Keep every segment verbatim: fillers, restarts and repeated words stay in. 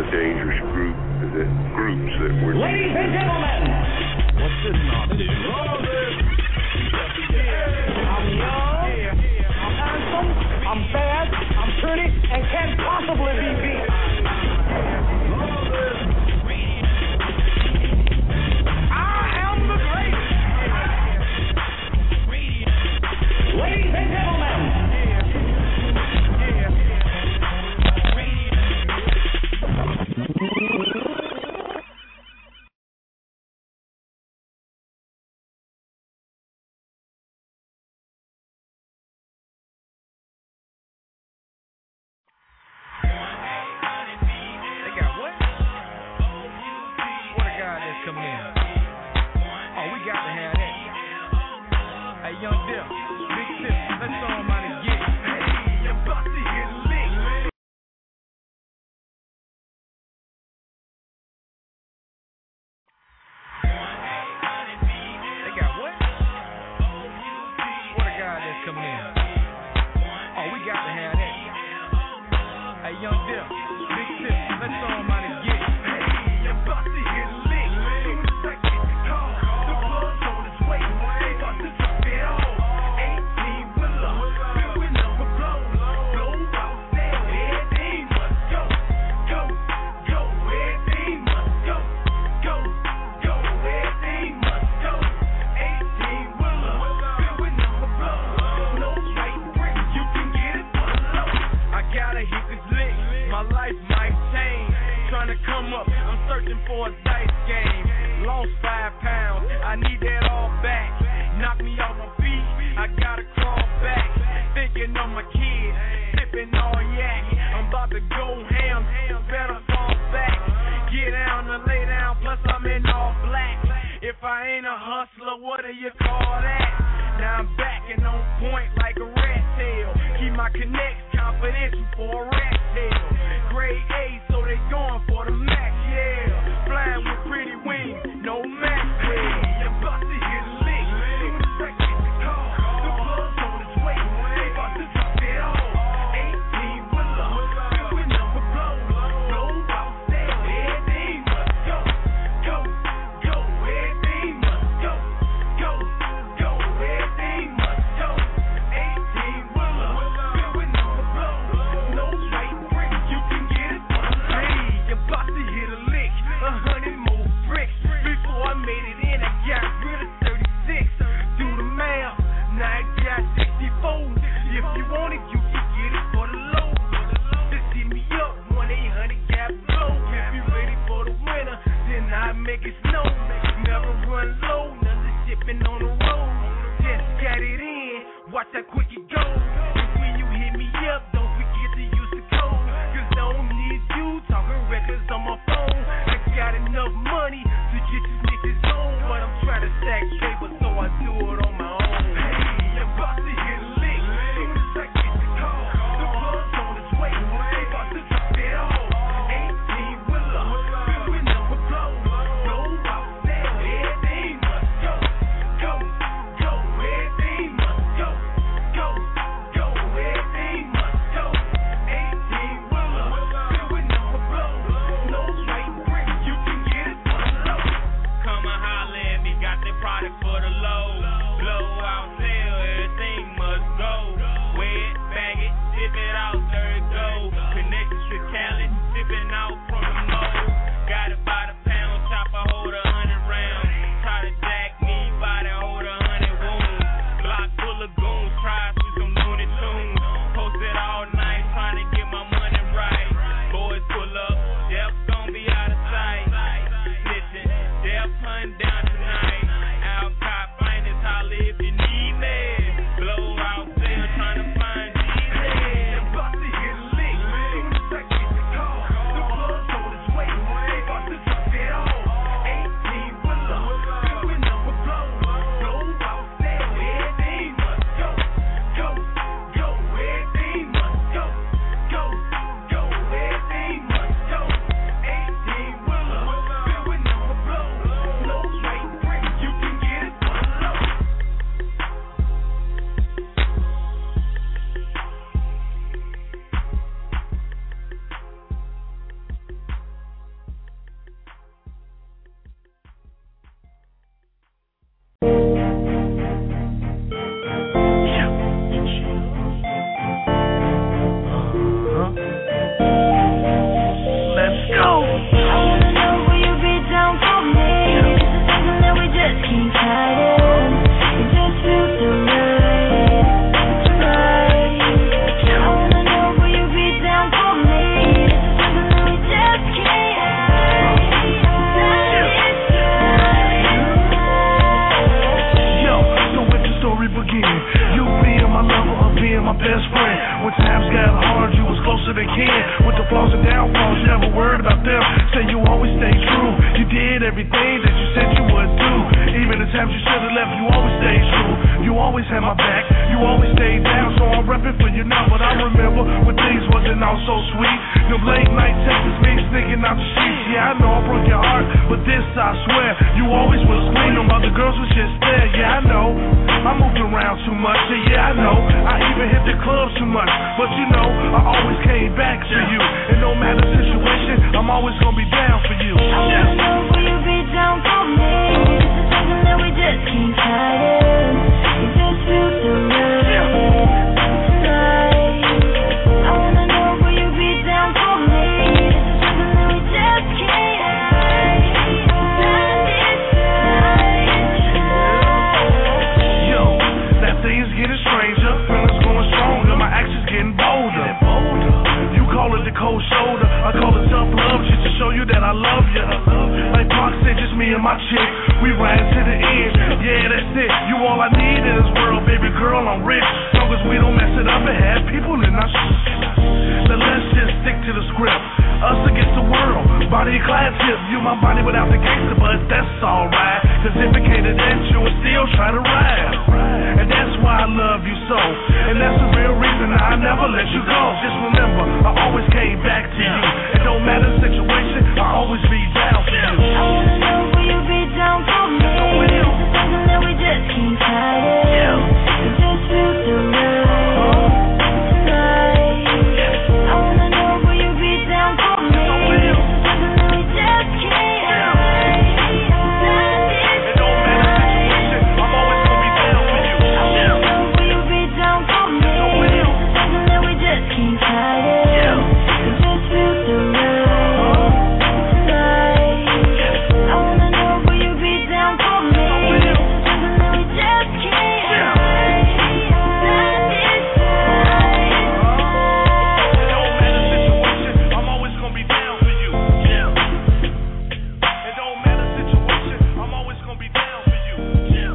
dangerous group, that groups that were. Ladies and gentlemen, what's this nonsense? I'm young, I'm handsome, I'm fast, I'm pretty, and can't possibly be beat. I am the greatest. Ladies and gentlemen. hard, you was closer than kin. With the flaws and downfalls, you never worried about them. Say you always stay true. You did everything that you said you would do. Even the times you should have left, you always stayed true. You always had my back, you always stayed down. So I'm repping for you now, but I remember when things wasn't all so sweet. Them late night texts, me sneaking out the sheets. Yeah, I know I broke your heart, but this I swear, you always was clean. Them other girls was just there. Yeah, I know I moved around too much. Yeah, yeah, I know I even hit the club too much, but you know I always came back to you. And no matter the situation, I'm always gonna be down for you. I wanna know will you be down for me? This is something that we just keep hiding. You just feel so right tonight. I wanna know will you be down for me? This is something that we just can't hide. Yo, that thing's getting stranger, feelings growing stronger, my actions getting bolder. You call it the cold shoulder, I call it tough love, just to show you that I love you. Like Pac said, just me and my chick, we ride to the end. Yeah, that's it. You all I need in this world, baby girl, I'm rich. Long as we don't mess it up and have people in our shit. Now let's just stick to the script. Us against the world, body clad tip. You my body without the gangster, but that's alright. Cause if it came to that, you would still try to ride. And that's why I love you so. And that's the real reason I never let you go. Just remember, I always came back to you. It don't matter the situation, I always be down for you. I wanna know will you be down for me? This is something that we just keep hiding. You just feel so right tonight. I wanna know will you be down for me? This is something that we just can't hide. It don't matter the situation, I'm always gonna be down for you. I wanna know will you be down for me? This is something that we just keep hiding. You just feel so right tonight. I wanna know will you be down for me? This is something that we just can't hide. It don't matter the situation, I'm always gonna be down for you. Yeah. It don't matter the situation, I'm always gonna be down for you. Yeah.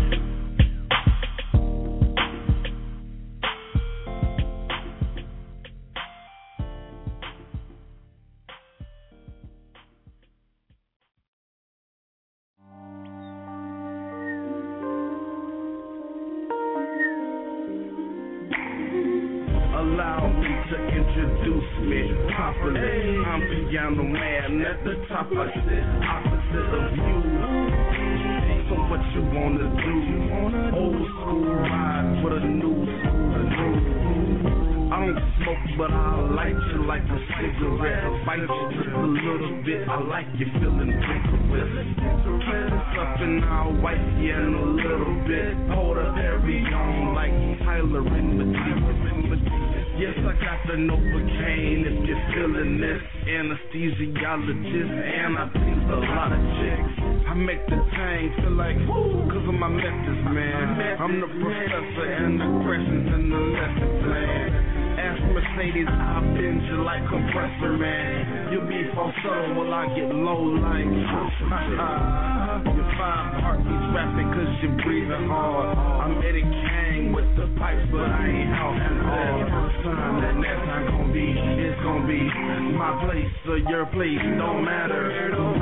Allow me to introduce me properly. I'm Piano Man at the top. I sit opposite of you. So what you wanna do? Old school ride with a new school. I don't smoke, but I light you like a cigarette. Bite you just a little bit. I like you feeling vigorous. Something I'll wipe you in a little bit. Hold a Perry on like Tyler in the deep. Yes, I got the Novocaine if you're feeling this. Anesthesiologist, and I please a lot of chicks. I make the tang feel like, woo, cause of my methods, man. I'm the professor and the questions in the lesson plan. Ask Mercedes, I bend you like compressor, man. You'll be falsetto while I get low like your five heartbeats rapping cause you're breathing hard. I'm Eddie Kang with the pipes, but I ain't out and hard. First time that that's not gonna be, it's gonna be my place or your place, don't matter. Don't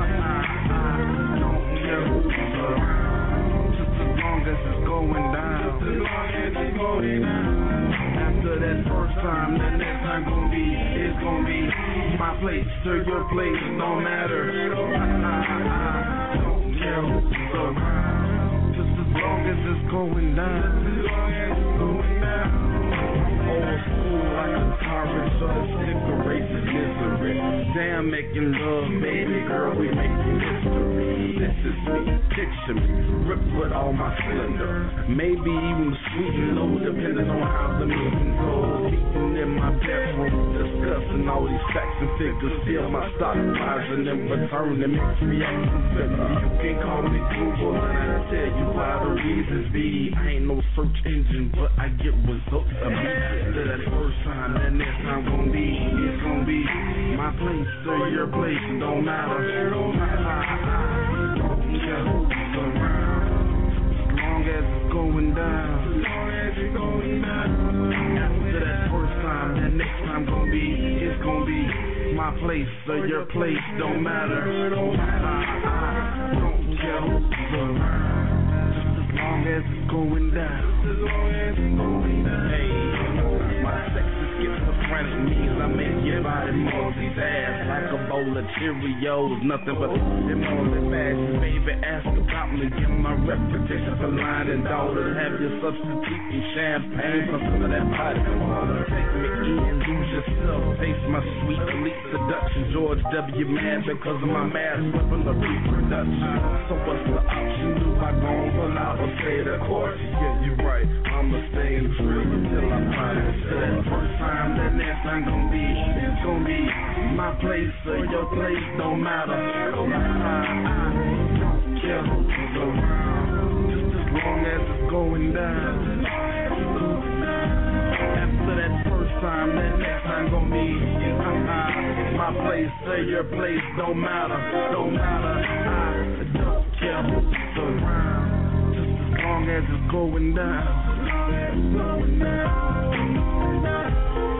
care who's around, just as long as it's going down. Just as long as it's going down. After that first time, the next time gonna be, it's gonna be my place or your place, don't matter. Don't care who's around, just as long as it's going down. As long as it's going down. Old school like a tyrant, so the sticker race is misery. Damn, making love, baby girl, we making history. This is me, picture me, ripped with all my cylinders. Maybe even sweet and low, depending on how the meeting goes. Eating in my bedroom, discussing all these facts and figures. Still my stock rising in return and makes reactions better. You can call me Google and I'll tell you why the reasons be. I ain't no search engine, but I get results immediately. That first time, that next time gon' be, it's gon' be my place or your place, don't matter. Don't matter. Don't care who's around, as long as it's going down. As long as it's going down. After that first time, that next next time gon' be, it's gon' be my place or your place, don't matter. Don't matter. I, I don't care who's around, just as long as it's going down. Hey, my sex is schizophrenic means I make your body multitask like a bowl of Cheerios, nothing but them on the fashion. Baby, ask about me, give my reputation for lying daughters. Have your substituting champagne for some of that body water. Take me in, lose yourself, taste my sweet elite seduction. George W. mad because of my mass weapon of reproduction. So what's the option? Do I go on out or stay the course? Yeah, you're right, I'ma stay in free until I find it. Till that first time, that next time gon' be, it's gon' be my place or your place, don't matter. Don't matter. I, I don't care who's around, just as long as it's going down. After that first time, that next time gon' be uh-uh, my place or your place, don't matter. Don't matter. I don't care who's around, just as long as it's going down. Going down.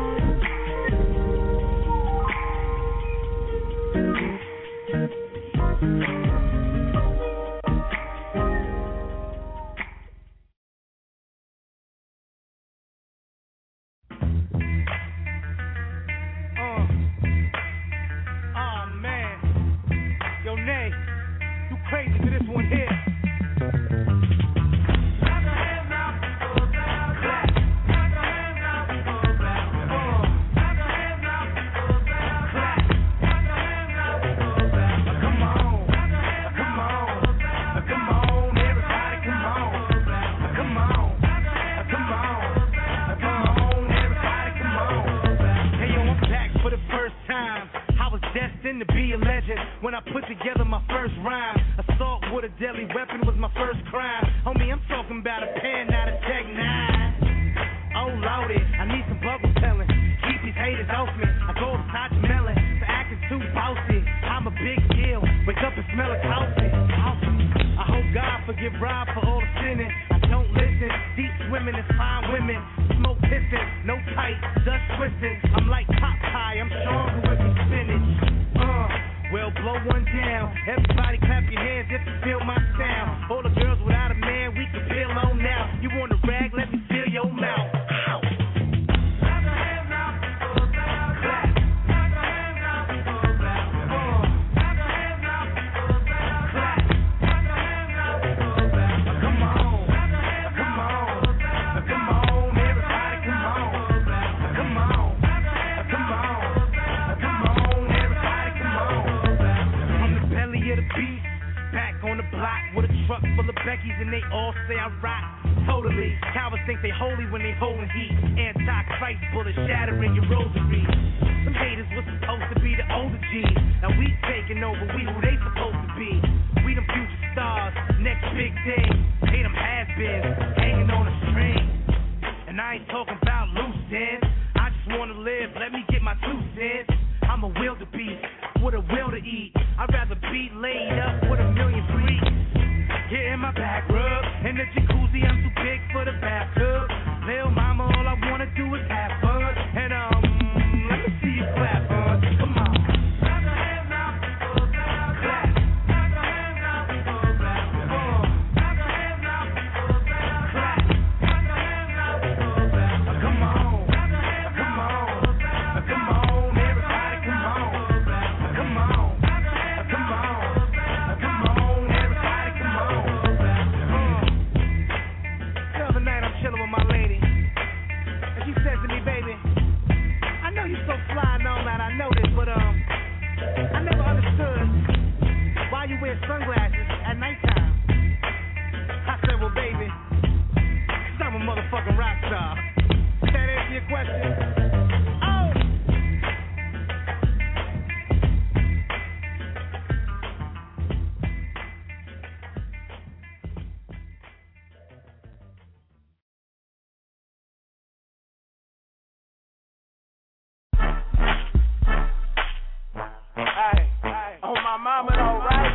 mama though, right?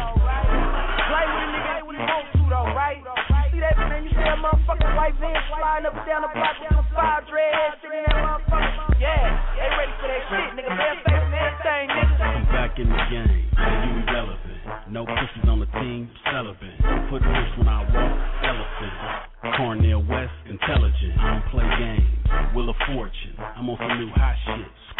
Play with a nigga when he wants to though, right? See that, man? You see that motherfucking white van sliding up and down the block with some five dreads sitting in that motherfucker.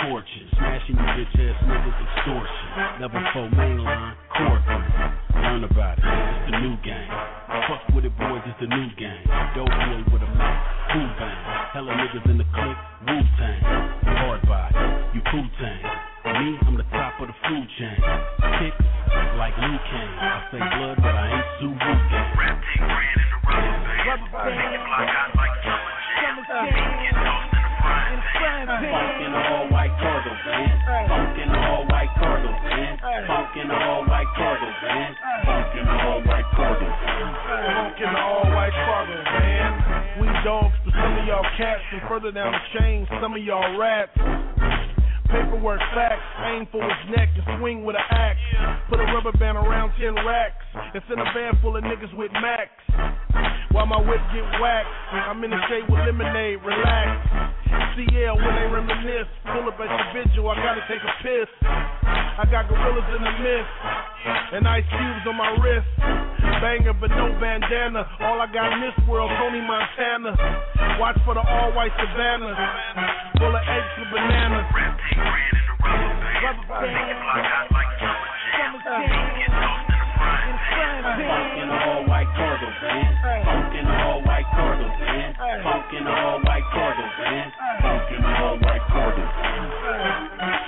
torches. Smashing you bitch ass niggas extortion. Level four mainline, Corcoran. Learn about it, it's the new game. Fuck with it, boys, it's the new game. Dope boy with a Mac, Wu Bang. Hella niggas in the clique, Wu Tang. Hard body, you Wu Tang. Me, I'm the top of the food chain. Kicks like Liu Kang. I say blood, but I ain't Sue Wu Gang. Rap take brand in the rubber band. Make it block out like summer jam. Get tossed in the frying pan. Funk in the all white cargo van. Funk in the all white cargo van. Funk in the all white cargo van. Funk in the all white cargo van. Funk in the all white cargo van. We dogs to some of y'all cats, and further down the chain, some of y'all rats. Paperwork facts, aim for his neck and swing with an axe. Put a rubber band around ten racks and send a van full of niggas with Max. While my whip get waxed, I'm in the shade with lemonade, relax. C L when they reminisce, pull up at your vigil, I gotta take a piss. I got gorillas in the mist, and ice cubes on my wrist. Banger but no bandana, all I got in this world, Tony Montana. Watch for the all-white savannah, full of eggs and bananas. Rap take brand in the rubber band. Make it block out like summer jam. Get tossed in the frying pan. Funk in the all white cargo van. Funk in the all white cargo van. Funk in the all white cargo van. Funk in the all white cargo van.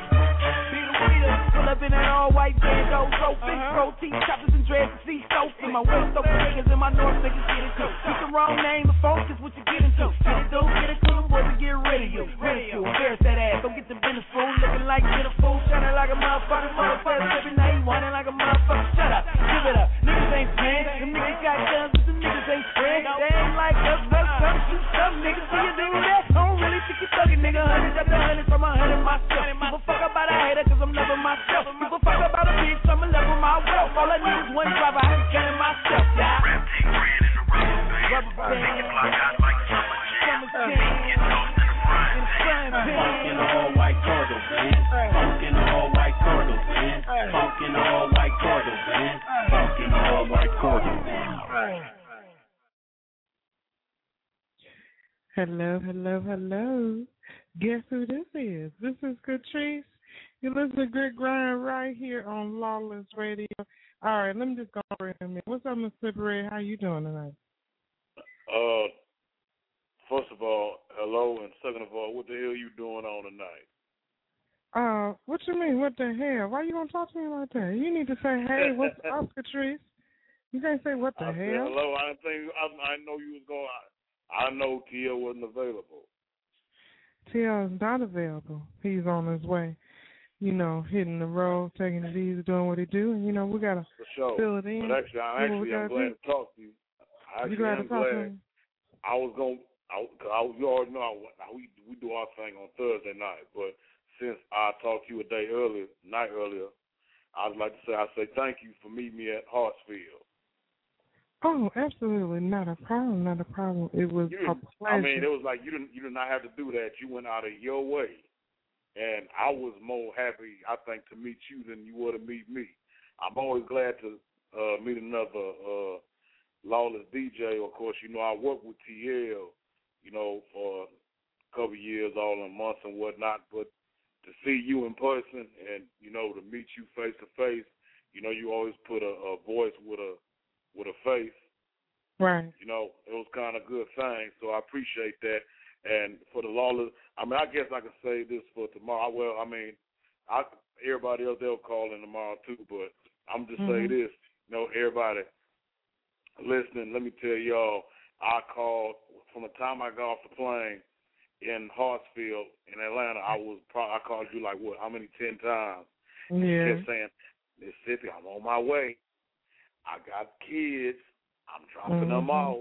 Pull up in that all white van, go so big, protein, choppers and dreads and sea soap. In my west open niggas and my north niggas get it too. Keep the wrong name, the focus what you get into. Get it, do, get it to them boys and get rid of you. Ridicule, embarrass that ass, don't get the business fool. Looking like get a fool, shining like a motherfucker. Motherfucker, every night you whining like a motherfucker. Shut up, give it up. Niggas ain't paying, them niggas got guns, but them niggas ain't spread. They ain't like us, us, some shoot some niggas. See you do that? I don't really think you thuggin', nigga. Hundreds after hundreds from a hundred myself. Give a fuck about a hater, cause I'm loving myself. Give a fuck about a bitch, I'ma level my wealth. All I need is one driver, I can get it myself, yeah. Rap take brand in the rubber band. Make it block out like summer jam. Get tossed in the frying pan. Funk in the all white cargo van. Funk in the all white cargo van. Funk in the all white cargo van. Funk in the all white cargo van. Hello, hello, hello. Guess who this is? This is Catrice. You listen to Good Grind right here on Lawless Radio. All right, let me just go over a minute. What's up, Mister Slippery? How you doing tonight? Uh, first of all, hello, and second of all, what the hell you doing on tonight? Uh, what you mean, what the hell? Why you gonna talk to me like that? You need to say, hey, what's up, Catrice? You can't say what the I hell. Said, hello, I didn't think, I, I know you was going, I, I know T L wasn't available. T L is not available. He's on his way. You know, hitting the road, taking it easy, doing what he do, and you know we gotta For sure. fill it in. But actually, I, actually, I'm glad do. to talk to you. Actually, You glad I'm to talk glad. to me? I was gonna, I, I, you already know I, we we do our thing on Thursday night, but since I talked to you a day earlier, night earlier, I'd like to say I say thank you for meeting me at Hartsfield. Oh, absolutely, not a problem, not a problem. It was You a didn't- pleasure. I mean, it was like you didn't you did not have to do that. You went out of your way. And I was more happy, I think, to meet you than you were to meet me. I'm always glad to uh, meet another uh, Lawless D J. Of course, you know, I worked with T L, you know, for a couple of years, all in months and whatnot. But to see you in person and, you know, to meet you face to face, you know, you always put a, a voice with a with a face. Right. You know, it was kind of a good thing, so I appreciate that. And for the Lawless, I mean, I guess I could say this for tomorrow. Well, I mean, I, everybody else, they'll call in tomorrow too, but I'm just mm-hmm. say this. You know, everybody listening, let me tell y'all, I called, from the time I got off the plane in Hartsfield in Atlanta, I was probably, I called you like, what, how many, ten times? Yeah. I kept saying, Mississippi, I'm on my way. I got kids. I'm dropping mm-hmm. them off.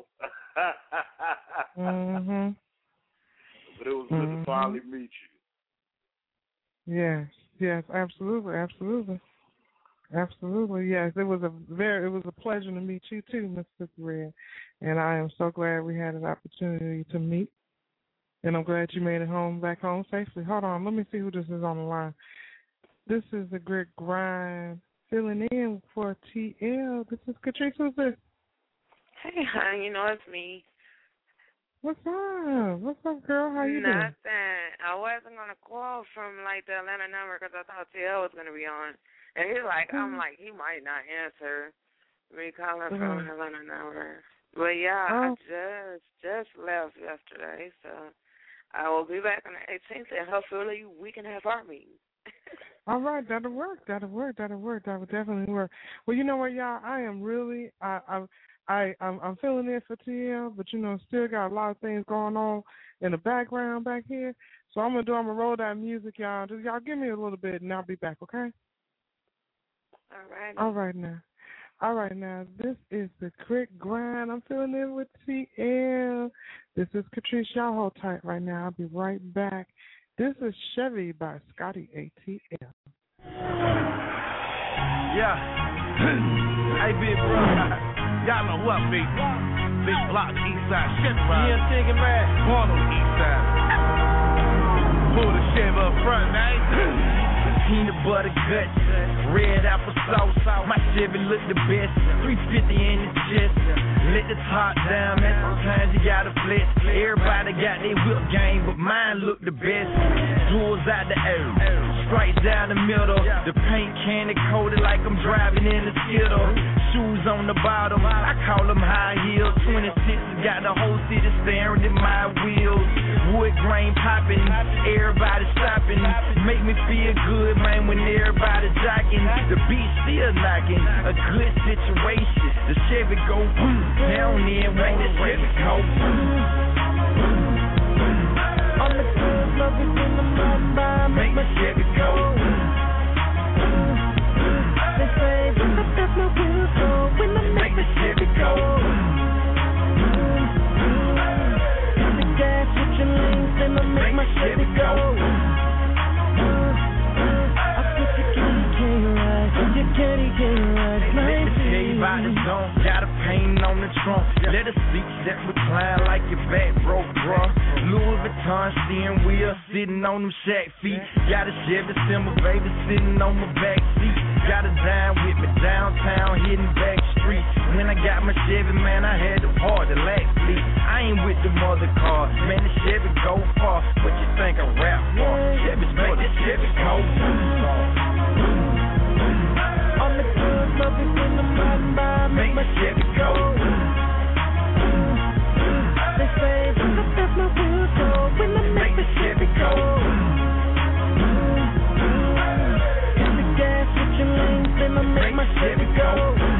mm-hmm. But it was good mm-hmm. to finally meet you. Yes, yes, absolutely, absolutely, absolutely. Yes, it was a very, it was a pleasure to meet you too, Mister Red, and I am so glad we had an opportunity to meet. And I'm glad you made it home, back home safely. Hold on, let me see who this is on the line. This is the Great Grind filling in for T L. This is Catrice. Who's this? Hey, hon, you know it's me. What's up? What's up, girl? How you Nothing. doing? I wasn't going to call from, like, the Atlanta number because I thought T L was going to be on. And he's like, mm-hmm. I'm like, he might not answer me calling mm-hmm. from an Atlanta number. But, yeah, oh. I just, just left yesterday, so I will be back on the eighteenth, and hopefully we can have our meeting. All right, that'll work. That'll work. That'll work. That would definitely work. Well, you know what, y'all? I am really, I, I, I, I'm, I'm feeling it for T L, but you know, still got a lot of things going on in the background back here. So I'm gonna do. I'm gonna roll that music, y'all. Just y'all give me a little bit, and I'll be back. Okay? All right. All right now. All right now. This is the Quick Grind. I'm feeling it with T L. This is Catrice. Y'all hold tight right now. I'll be right back. This is Chevy by Scotty A T L. Yeah. Hey, big bro. Y'all know what, big? Big block, the east side. Chevy ride. Yeah, chicken man. Born on the east side. Pull the Chevy up front, man. Peanut butter guts, red apple sauce. My Chevy look the best. three fifty in the chest. Let the top down, man. Sometimes you gotta flex. Everybody got their whip game, but mine look the best. Jewels out the air, stripes down the middle. The paint candy coated like I'm driving in a Skittle. Shoes on the bottom, I call them high heels. twenty-six got the whole city staring at my wheels. Wood grain popping, everybody stopping. Make me feel good, man, when everybody jocking. The beat still knocking, a good situation. The Chevy go boom, down there, make the Chevy go boom. On the good love is in the mud, make my Chevy go boom. They say, but that's no good, so when I make the Chevy go boom. The gas with your lanes, then I make my Chevy go boom. You can't even ride, let me tell you about the zone. Got a paint on the trunk. Let the seats that recline like your back broke, bruh. Louis Vuitton steering wheel sitting on them shack feet. Got a Chevy Simba baby sitting on my back seat. Got a dime with me downtown, hitting back streets. When I got my Chevy, man, I had to park the lack fleet. I ain't with the mother cars, man, the Chevy go far. What you think I rap for? Chevy's make the Chevy go far. On the good love is in the mud, make my Chevy go. They say that there's no good, so when I make the Chevy go. Get the gas with your lanes, then I make my Chevy go.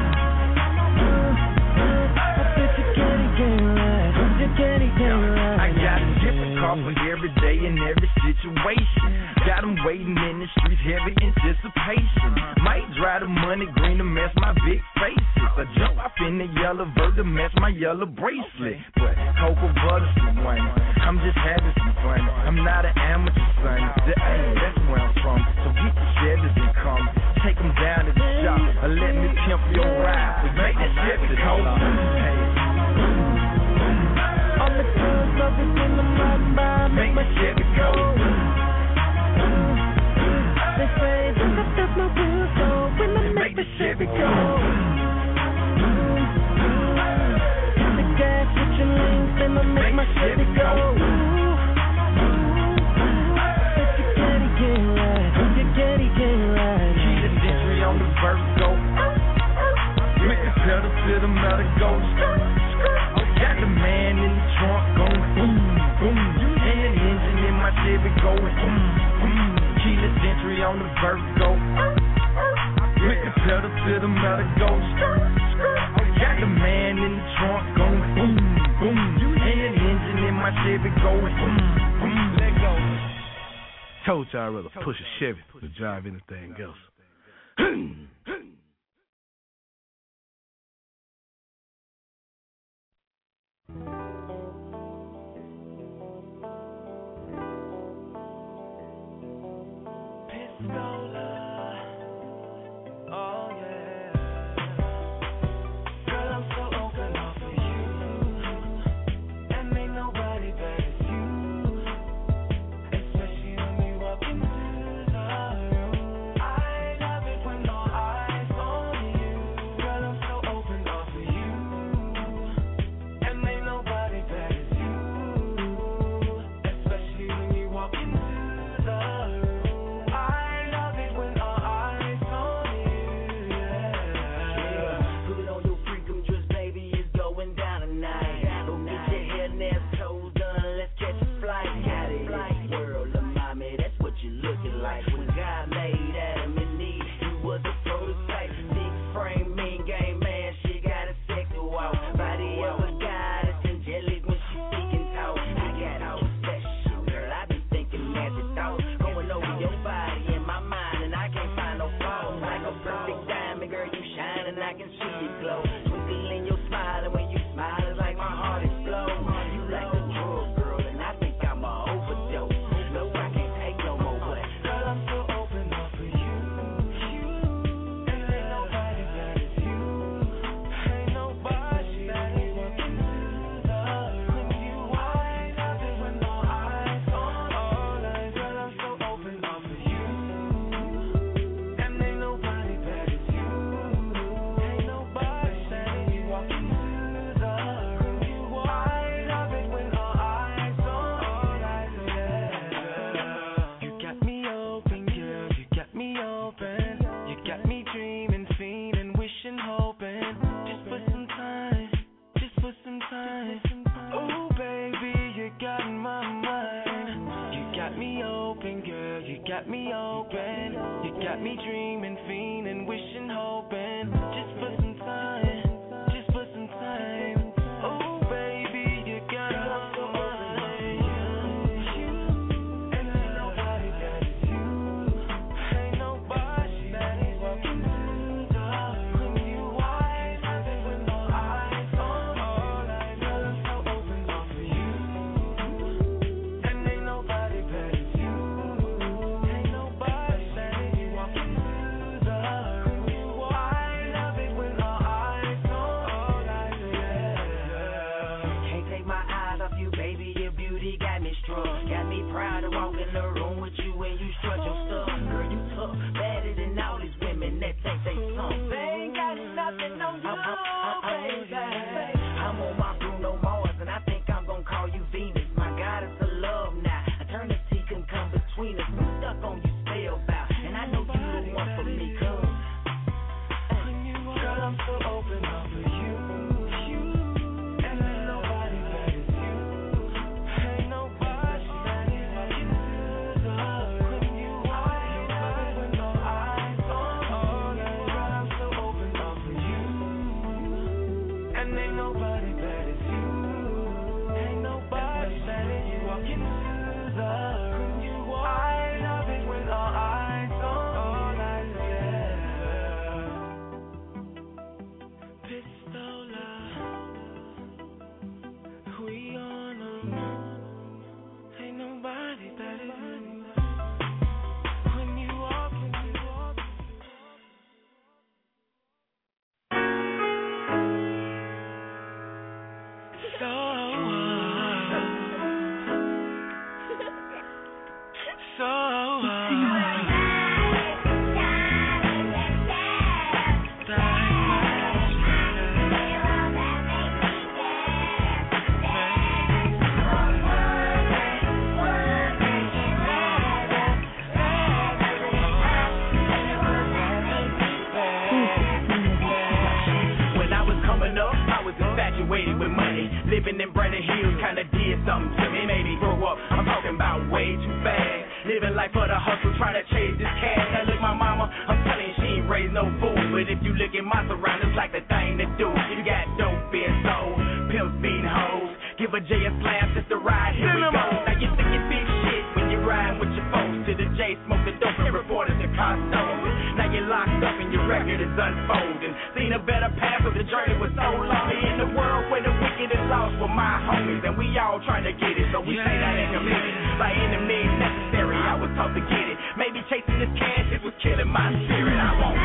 I bet you can't even ride, you can't even ride. I got a different car for every day and every situation. Got them waiting in the streets, heavy anticipation. Might drive the money green to mess my big faces. I jump off in the yellow bird to mess my yellow bracelet. But cocoa butter's the one. I'm just having some fun. I'm not an amateur, son. The aim, that's where I'm from. So get the Chevys and come. Take them down to the shop. Or let me pimp your ride. We make that Chevy go. Hey. All the good love is in the mud, make my Chevy go. They say that there's no good, so when I make the Chevy go. Get the gas with your lanes, then I make my Chevy go. But you can't even ride, you can't even ride. Keep the entry on the Virgo. With the pedal to the metal go. Got the man in the trunk going boom, boom. And the engine in my Chevy going boom, boom. Keyless entry on the Virgo. With the pedal to the metal go. Got the man in the trunk going boom, boom. And the engine in my Chevy going boom, boom. Let go. Told y'all I'd rather push a Chevy than drive anything else. And ain't nobody better. like when God made Adam and Eve, he was a prototype. Big frame, mean game man, she got a sexy walk. Body of a goddess, angelic when she speak and talk. I got all special, girl, I be thinking magic thoughts. Going over your body in my mind, and I can't find no fault. Like a perfect diamond, girl, you shine and I can see you glow. Twinkle in your smile, and when you smile, it's like my heart explodes. You like a drug, girl, and I think I'm a overdose. Look, I can't take no more, but girl, I'm so open up for you. And ain't nobody better than you. Ain't nobody better than you. When you wind up and with no eyes on all night, girl, I'm so open up for you. And ain't nobody better than you. Ain't nobody better than you. Walking through the room, you wind up and with no eyes on all night, yeah. You got me open, girl, you got me open. You got me dreaming, fiending, wishing, hoping. Just for some time, just for some time. Oh, baby, you got my mind. You got me open, girl, you got me open. You got me dreaming, fiending, wishing, hoping. Just for some time, just for some time. Oh, baby, you got my mind. And ain't nobody better than you. Ain't nobody better than walking through the room. You wind up and with no eyes on all night, girl, I'm so open up for you. And ain't nobody better than you. Ain't nobody better than you. Walking through the room, you wind up and with no eyes on all night, yeah. Can't take my eyes off you, baby. Your beauty got me struck. Got me proud to walk in the room with you when you strut your stuff. Girl, you tough, better than all these women that think they some. They ain't got nothing on you, baby. I'm on my Bruno Mars, and I think I'm gonna call you Venus. My goddess of love now. Eternity can come between us. We stuck on you spellbound, and I know you the one for me, cuz. Girl, I'm so open up for you. And ain't nobody better than you. Ain't nobody better than you. When you wind up with no eyes on all night, girl, I'm so open up for you. And ain't nobody better than you. Ain't nobody better than you. Walking through the room, you wind up and with no eyes on all night, yeah. Pistola, we on 'em. Ain't nobody better than you. When you walk in, you walk. So, so, when I was coming up, I was infatuated with money. Living in Brandon Hills kinda did something to me, made me grow up. I'm talking about way too fast. Living life for the hustle, trying to chase this cash. Now look, my mama, I'm telling you, she ain't raised no fool. But if you look at my surroundings, like the thing to do. You got dope being sold, pimps beating hoes. Give a J a slam just to ride, here we go. Now you think you big shit when you riding with your folks. To the J, smoke the dope and reported the car stolen. Now you're locked up and your record is unfolding. Seen a better path, but the journey was so long. In the world where the wicked is lost for my homies, and we all trying to get it, so we say that ain't committed. By any means necessary, I was taught to get it. Maybe chasing this cash, it was killing my spirit. I won't.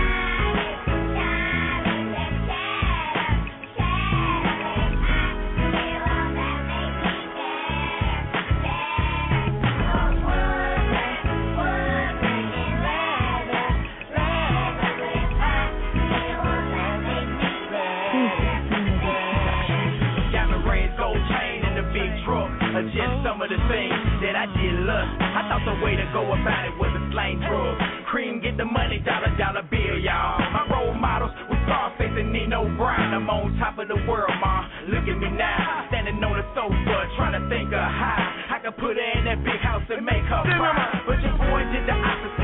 Just some of the things that I did love. I thought the way to go about it was a slang drug. Cream, get the money, dollar, dollar bill, y'all. My role models was Scarface and Nino Brown. I'm on top of the world, ma. Look at me now, standing on the sofa, trying to think of how I could put her in that big house and make her proud. But your boy did the opposite.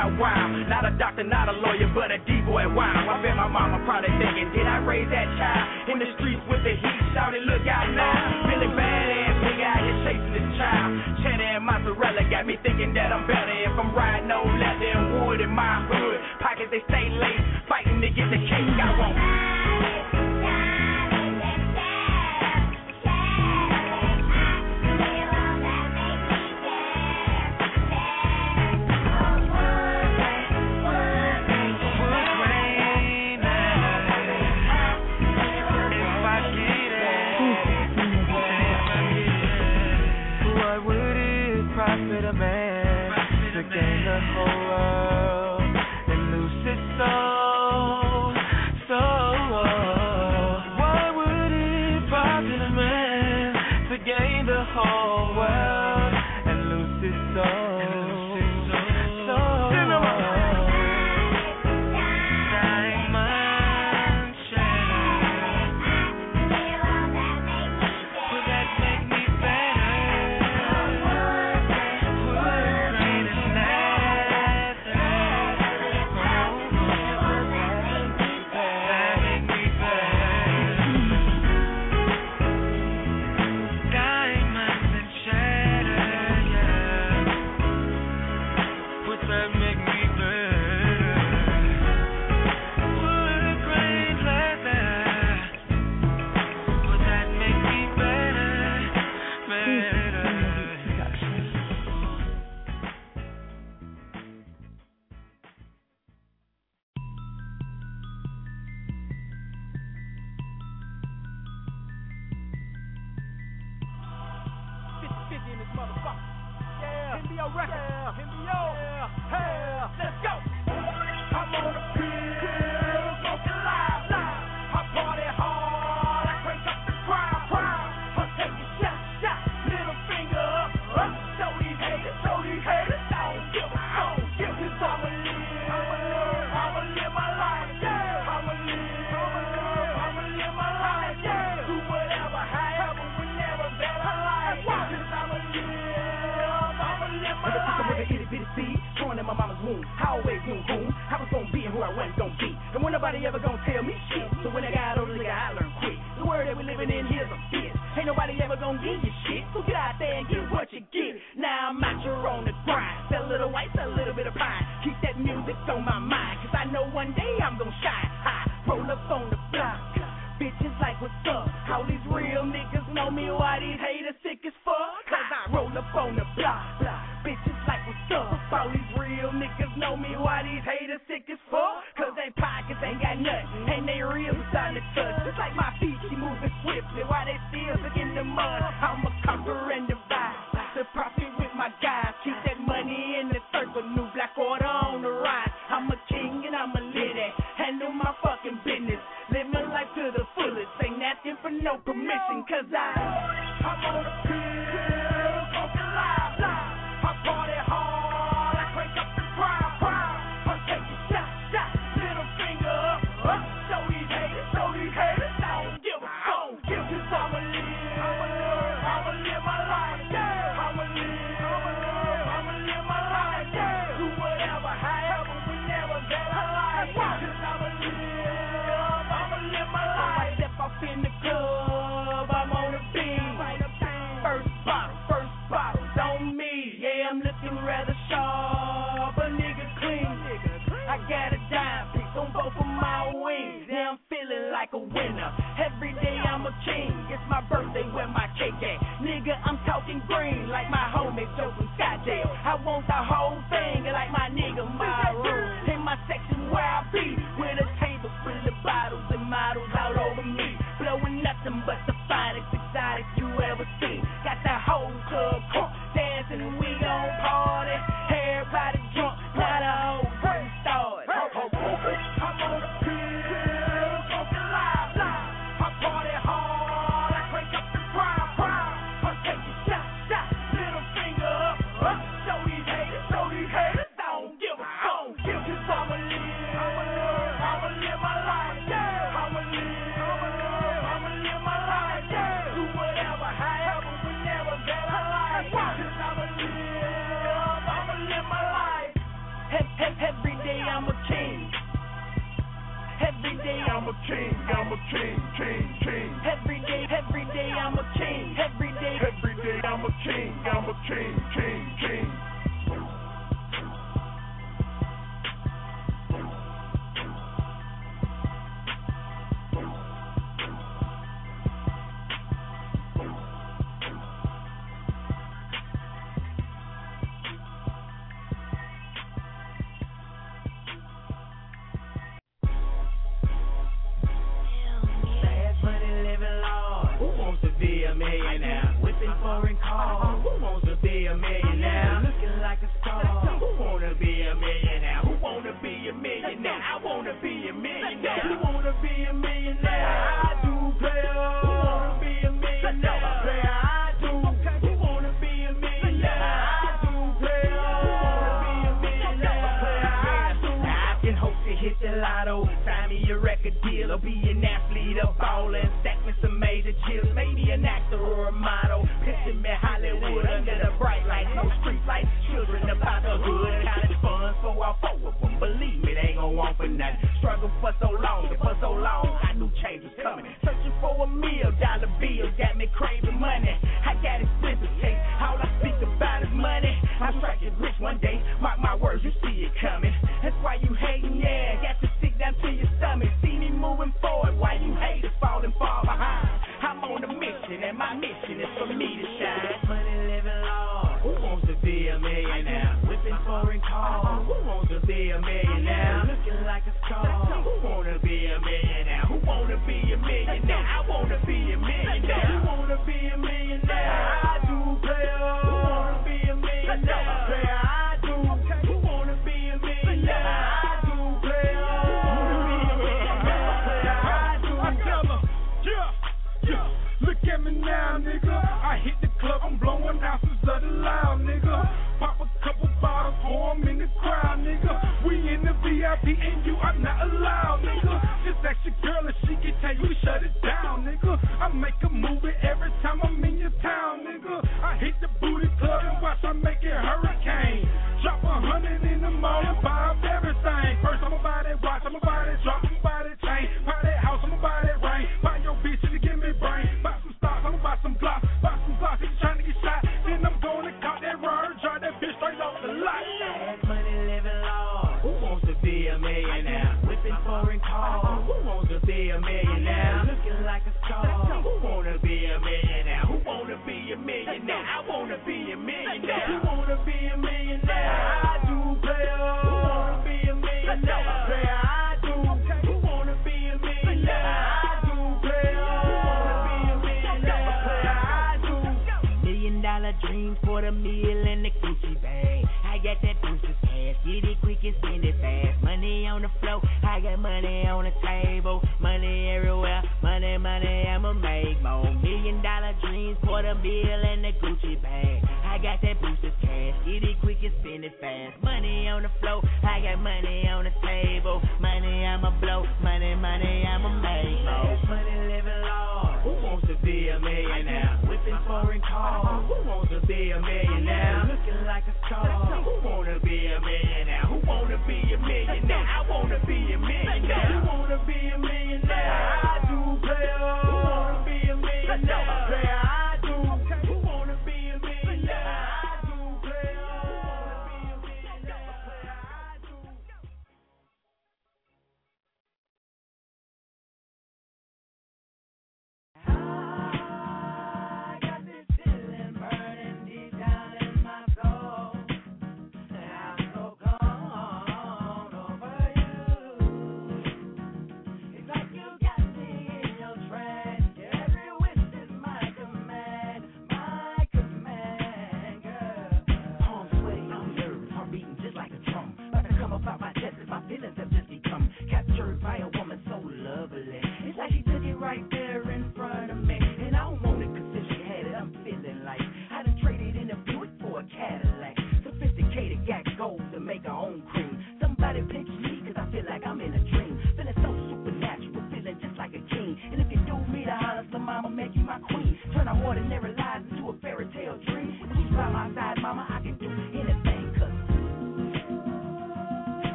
out wild. Not a doctor, not a lawyer, but a D-boy wild. I bet my mama probably thinking, did I raise that child? In the streets with the heat, shouting, look out now. Really badass nigga out here chasing this child. Cheddar and mozzarella got me thinking that I'm better if I'm riding on leather and wood in my hood. Pockets, they stay late, fighting to get the cake I want. I'ma live my life, yeah. I'ma live, I'ma live my life, yeah. Do a king, I'm a king, king, king. Every day, every day I'm a king. Every day, every day I'm a king, I'm a king, king, king.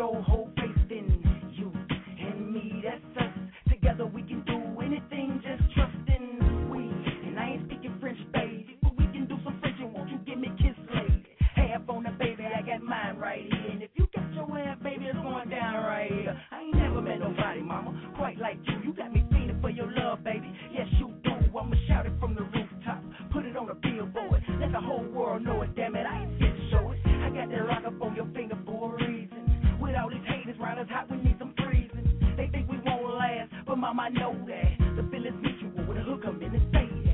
no whole faith in you and me. That's us. Together we can do anything. Just trust in we. And I ain't speaking French, baby, but we can do some French. And won't you give me a kiss, lady? Half on the baby, I got mine right here. And if you got your ass, baby, it's going down right here. I ain't never met nobody, mama, quite like you. You got me feeling for your love, baby. Yes, you do. I'ma shout it from the rooftop. Put it on a billboard. Let the whole world know it, damn it. I ain't fit to show it. I got that rock up on your finger for a reason. With all these haters round us hot, we need some freezing. They think we won't last, but mama, I know that. The feeling's mutual with a hook 'em in and say that.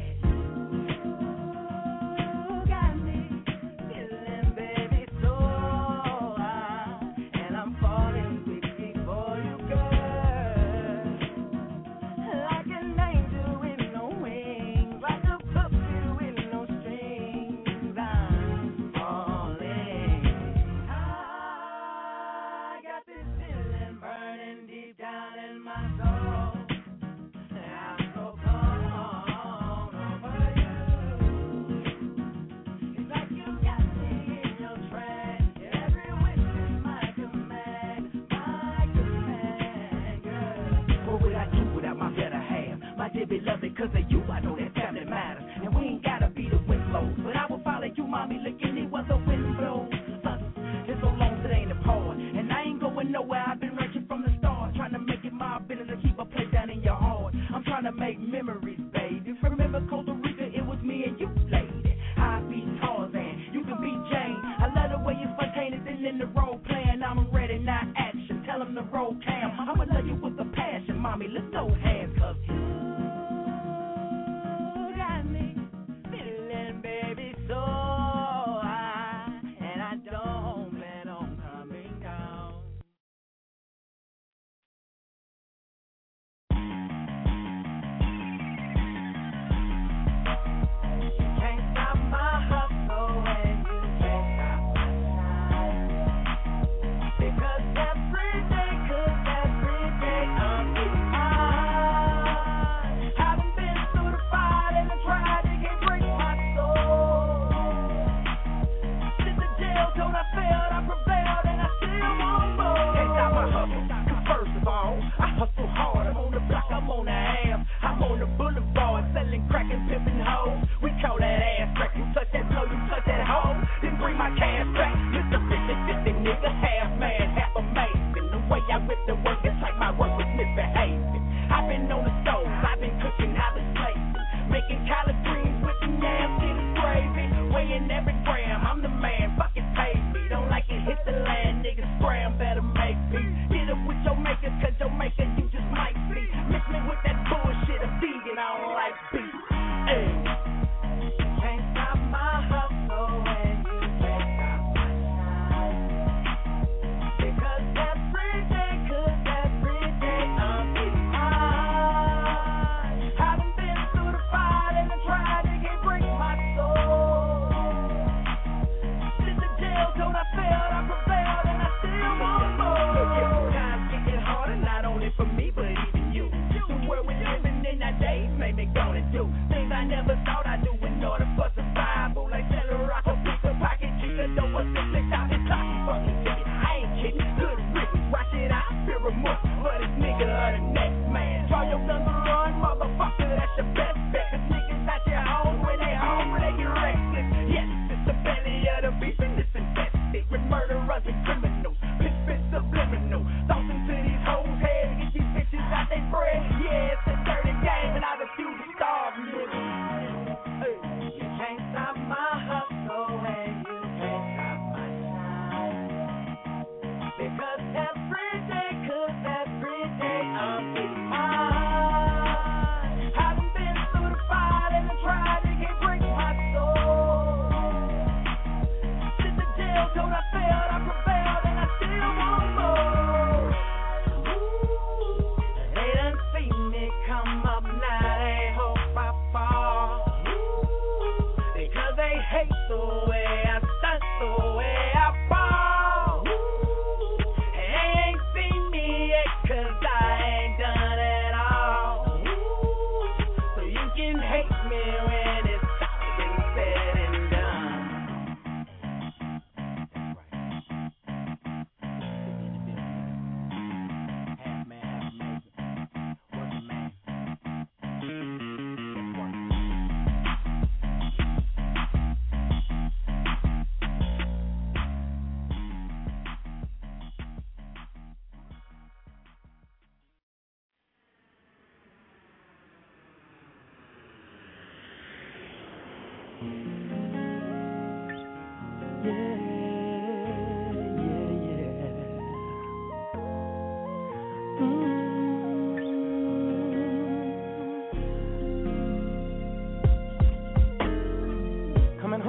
Beloved, cause of you, I know that family matters. And we ain't gotta be the wind blows, but I will follow you, mommy, look anywhere the wind blows. Uh, it's so long that ain't a part, and I ain't going nowhere. I've been reaching from the start, trying to make it my business to keep a place down in your heart. I'm trying to make memories, baby. Remember Costa Rica, it was me and you, lady. I be Tarzan, you can be Jane. I love the way you're spontaneous and in the role playing. I'm ready, not action. Tell them to roll cam. I'ma love you with a passion, mommy. Let's go hands, cause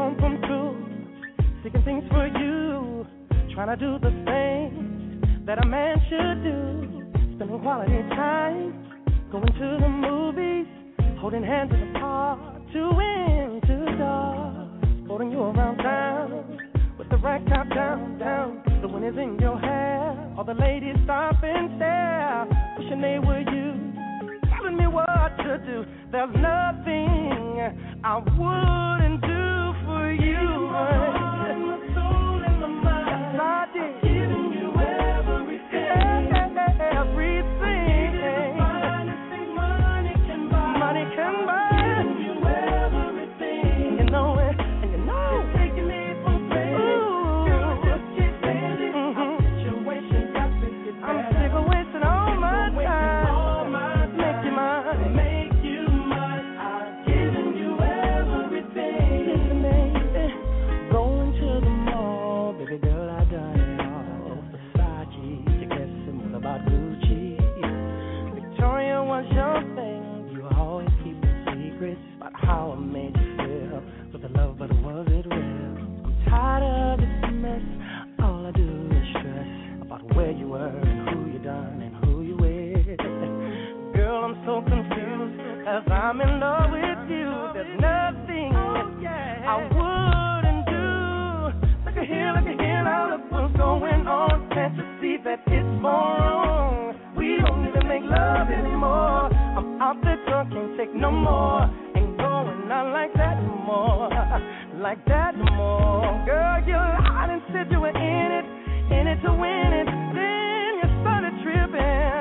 home from school, seeking things for you, trying to do the things that a man should do, spending quality time, going to the movies, holding hands in the park, two into the dark, holding you around town, with the rag top down, down, the wind is in your hair, all the ladies stop and stare, wishing they were you, telling me what to do, there's nothing I wouldn't do for you. My soul and my mind, I did. Giving you everything, everything. Anything money can buy, money can buy. Giving you everything, you know it, and you know you're taking me for granted. Girl, I just can't stand it. Mm-hmm. Situation got to get better. I'm sick of wasting all my time. All my time. Make you mine. Make you mine. I've given you everything. Listen, baby, going to the mall, baby girl, I done it all. Versace, you guessing what about Gucci? Victoria was your thing. You always keep the secrets about how I made you feel. Was it love, but was it real? I'm tired of this mess. All I do is stress about where you were and who you done and who you with. Girl, I'm so confused as I'm in love with you. There's nothing I wouldn't do. Look at here, look at here, now look what's going on. Can't you see that it's more wrong? We don't even make love anymore. I'm out there drunk, can't take no more. Ain't going out like that no more. Like that no more. Girl, you lied and said you were in it, in it to win it. Then you started tripping.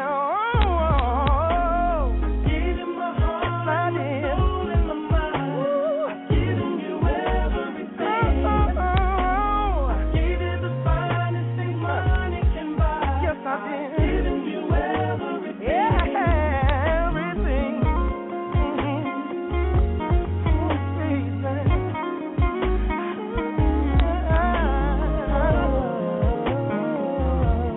Oh, gave you my heart, I did. Soul and my mind. Ooh. I've given you everything. Oh, oh, oh. I gave you the finest thing money can buy. Yes, I did. I've given you everything. Yeah, everything. Mm-hmm. Oh,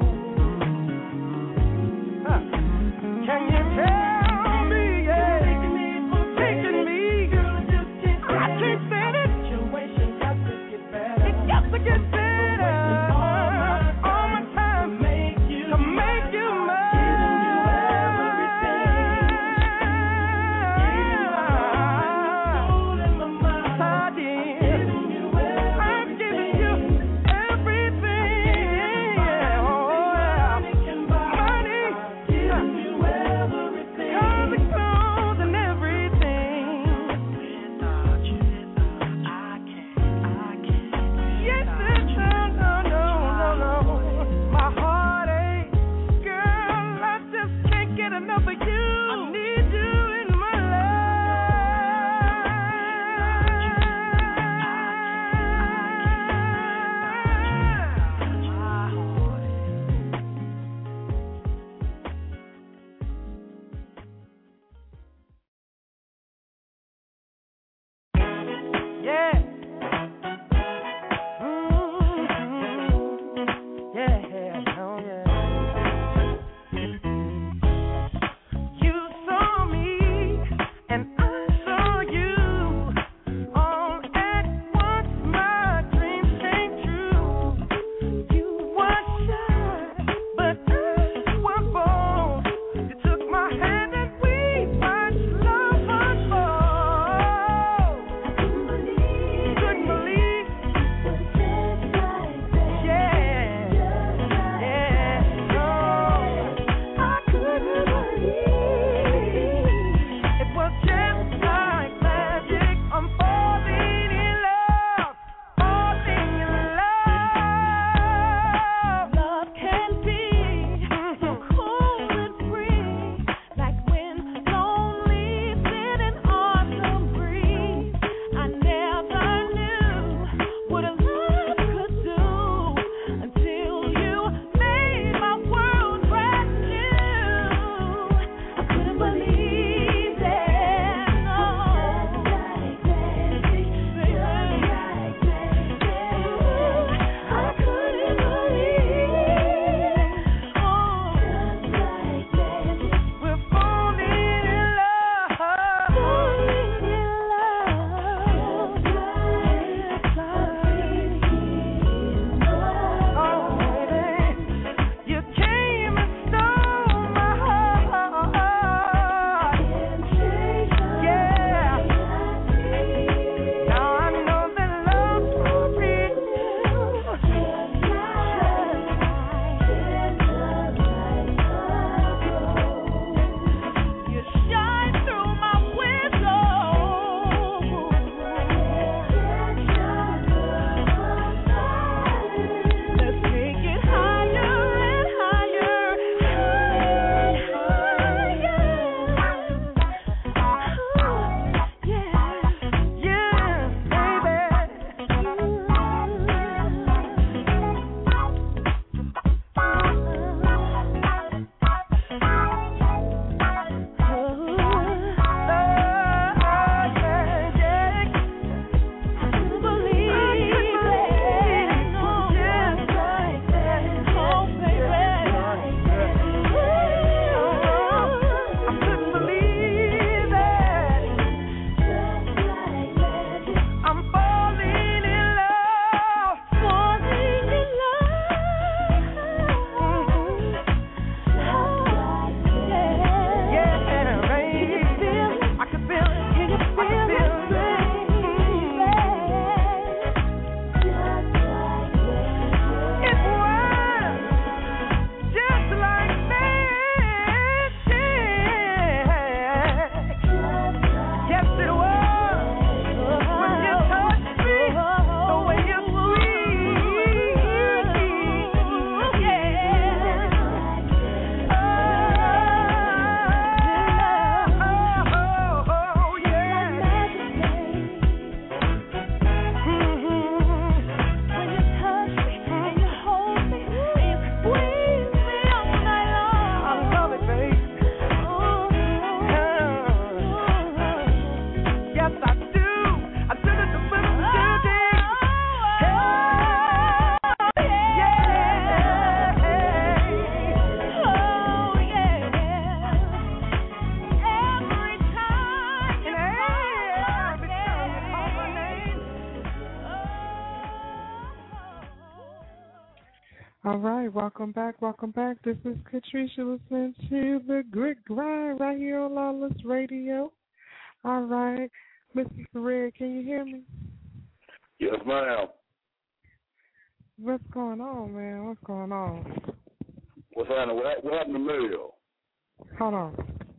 All right, welcome back, welcome back. This is Katricia listening to the Grit Grind right here on Lawless Radio. All right, Missus Red, can you hear me? Yes, ma'am. What's going on, man? What's going on? What's happening? What, what happened to Muriel? Hold on.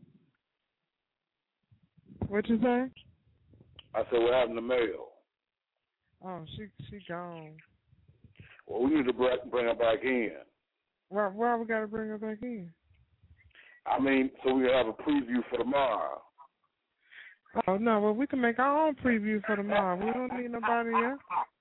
What you say? I said, what happened to Muriel? Oh, she she gone. Well, we need to bring her back in. Why, why we got to bring her back in? I mean, so we have a preview for tomorrow. Oh, no, well, we can make our own preview for tomorrow. We don't need nobody else.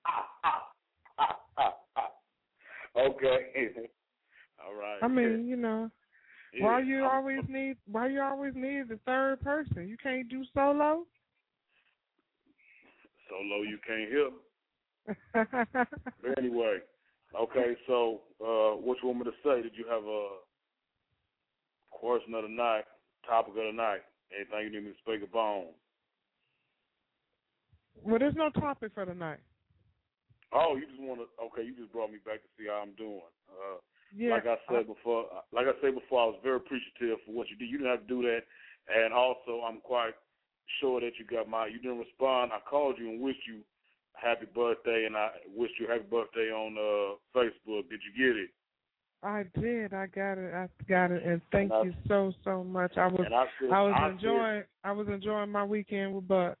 Okay. All right. I mean, you know, yeah. why you always need why you always need the third person? You can't do solo? Solo you can't hear. But anyway, okay, so uh, what you want me to say? Did you have a question of the night, topic of the night, anything you need me to speak upon? Well, there's no topic for tonight. Oh, you just want to, okay, you just brought me back to see how I'm doing. Uh, yeah, like I said I, before, like I said before, I was very appreciative for what you did. You didn't have to do that, and also I'm quite sure that you got my, you didn't respond. I called you and wished you happy birthday, and I wished you happy birthday on uh, Facebook. Did you get it? I did. I got it. I got it, and thank and you I, so so much. I was I, said, I was I enjoying said, I was enjoying my weekend with Bud.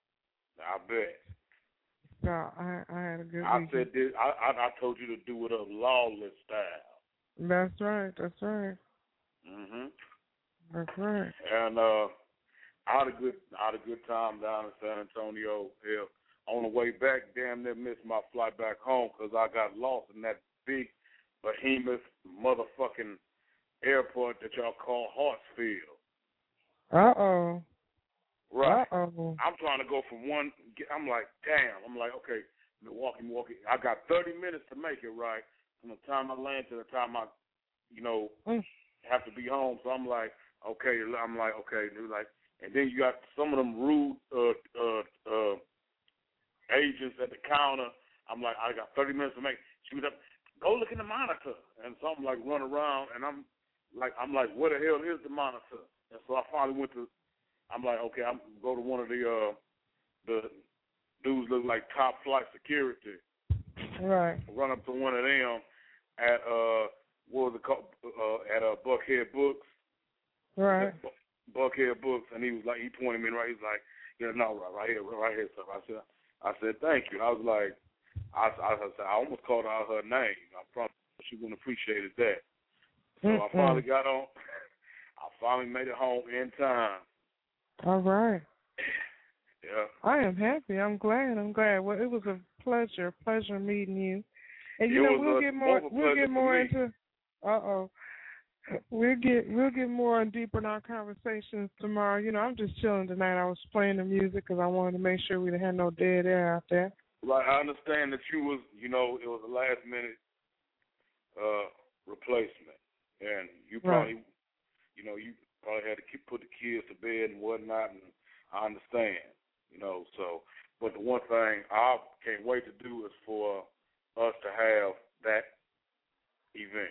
I bet. So I I had a good I weekend. said this, I, I I told you to do it up lawless style. That's right. That's right. Mhm. That's right. And uh, I had a good I had a good time down in San Antonio. Hell, on the way back, damn near missed my flight back home because I got lost in that big behemoth motherfucking airport that y'all call Hartsfield. Uh oh. Right. Uh-oh. I'm trying to go from one. I'm like, damn. I'm like, okay, Milwaukee, Milwaukee. I got thirty minutes to make it right from the time I land to the time I, you know, mm. have to be home. So I'm like, okay. I'm like, okay. They're like, and then you got some of them rude uh, uh, uh, agents at the counter. I'm like, I got thirty minutes to make. She was up. Go look in the monitor. And so I'm like, run around, and I'm like, I'm like, where the hell is the monitor? And so I finally went to. I'm like, okay, I'm go to one of the uh, the dudes look like top flight security. Right. Run up to one of them at uh, what was it called? Uh, at uh, Buckhead Books. Right. Buckhead Books, and he was like, he pointed me right. He was like, yeah, no, right, right here, right here, sir. I said, I said, thank you. I was like, I, I, I, I almost called out her name. I promise she wouldn't appreciate that. So Mm-mm. I finally got on. I finally made it home in time. All right. Yeah. I am happy. I'm glad. I'm glad. Well, it was a pleasure, pleasure meeting you. And you it know, we'll a, get more. We'll get more into. Uh oh. We'll get we'll get more and deeper in our conversations tomorrow. You know, I'm just chilling tonight. I was playing the music because I wanted to make sure we didn't have no dead air out there. Right. I understand that you was, you know, it was a last minute uh, replacement, and you probably, right. you know, you. Probably had to keep, put the kids to bed and whatnot, and I understand, you know. So, but the one thing I can't wait to do is for us to have that event.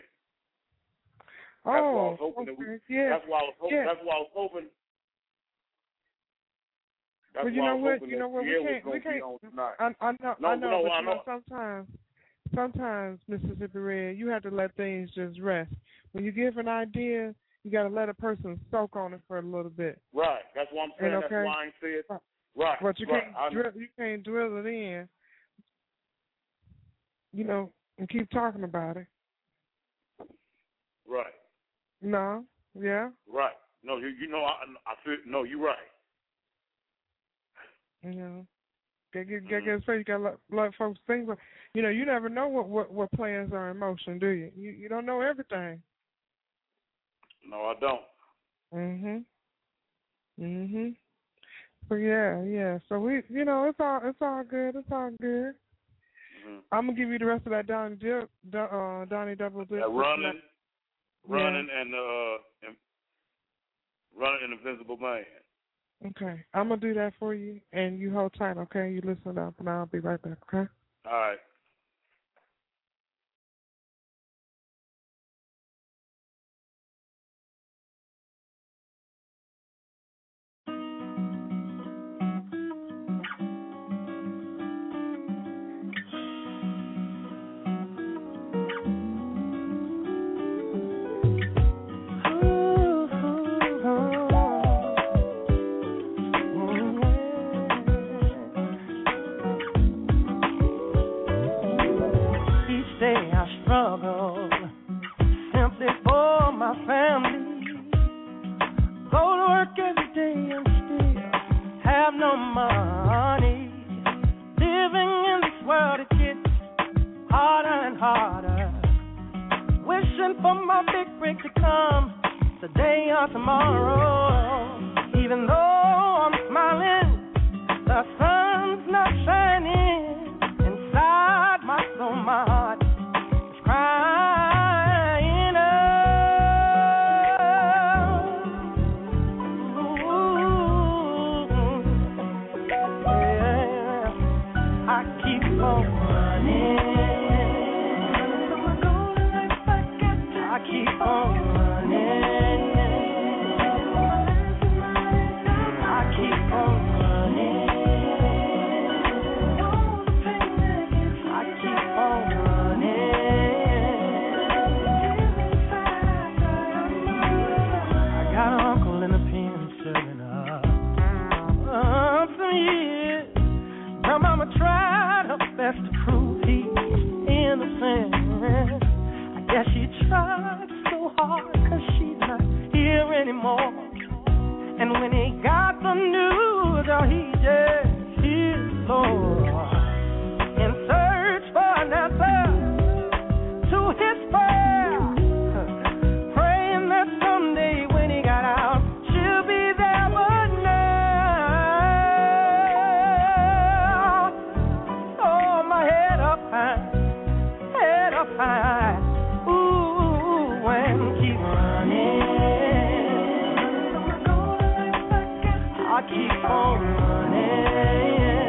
Oh, that's why I was hoping okay. that we. Yeah. That's why I was hoping. Yeah. That's why I was hoping. That's well, you why know I was what? hoping You know what? that We can't. We can't. I, I know. No, I know. no, but I you know, know. sometimes, sometimes, Mississippi Red, you have to let things just rest. When you give an idea, you got to let a person soak on it for a little bit. Right. That's what I'm saying. And, okay, that's why I ain't said. Right. But you right. can't drill, you can't drill it in. You know, and keep talking about it. Right. No. Yeah. Right. No, you you know I I feel no, you're right. You know, get get get get straight. You got to let, let folks think. But you know, you never know what, what what plans are in motion, do you? You you don't know everything. No, I don't. Mhm. Mhm. So yeah, yeah. So we, you know, it's all it's all good. It's all good. Mm-hmm. I'm gonna give you the rest of that Donnie Dip, uh, Donnie Double Dip. Yeah, running, running, yeah. and uh, and running an Invisible Man. Okay, I'm gonna do that for you, and you hold tight, okay? You listen up, and I'll be right back, okay? All right. for it to come today or tomorrow. Even though I'm smiling, the sun's not shining inside my soul. My heart is crying out. Ooh, yeah. I keep on running. I keep on running. I keep on running. I keep on running. I got an uncle in the pen serving up uh, some years. Grandmama tried her best to prove he's innocent. I guess she tried so hard 'cause she's not here anymore. And when he got the news, oh, he just his Lord in search for an answer to his prayer, praying that someday when he got out, she'll be there. But now, oh, my head up high, head up high, ooh, and keep running. I keep on running.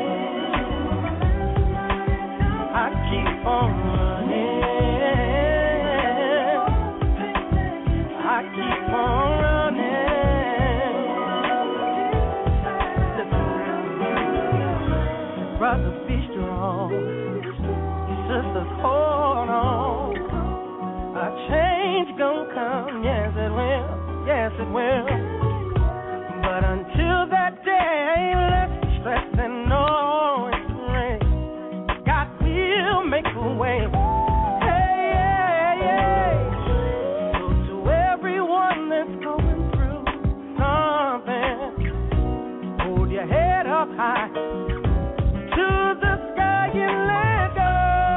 I keep on running. I keep on running. Listen, brothers, be strong. Sisters, hold on. A change gonna come. Yes, it will. Yes, it will. But until that day, let's stress and know it's rain. God will make a way. Hey, yeah, yeah. So to everyone that's going through something, hold your head up high to the sky and let go.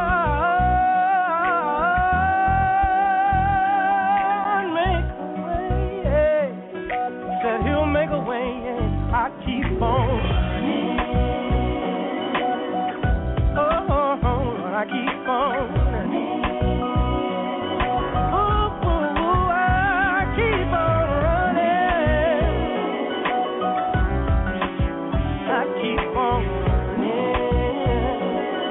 Make a way, yeah. Said he'll make a way, yeah. I keep on running. Oh, oh, oh, I keep on running. Oh, oh, oh, I keep on running. I keep on running.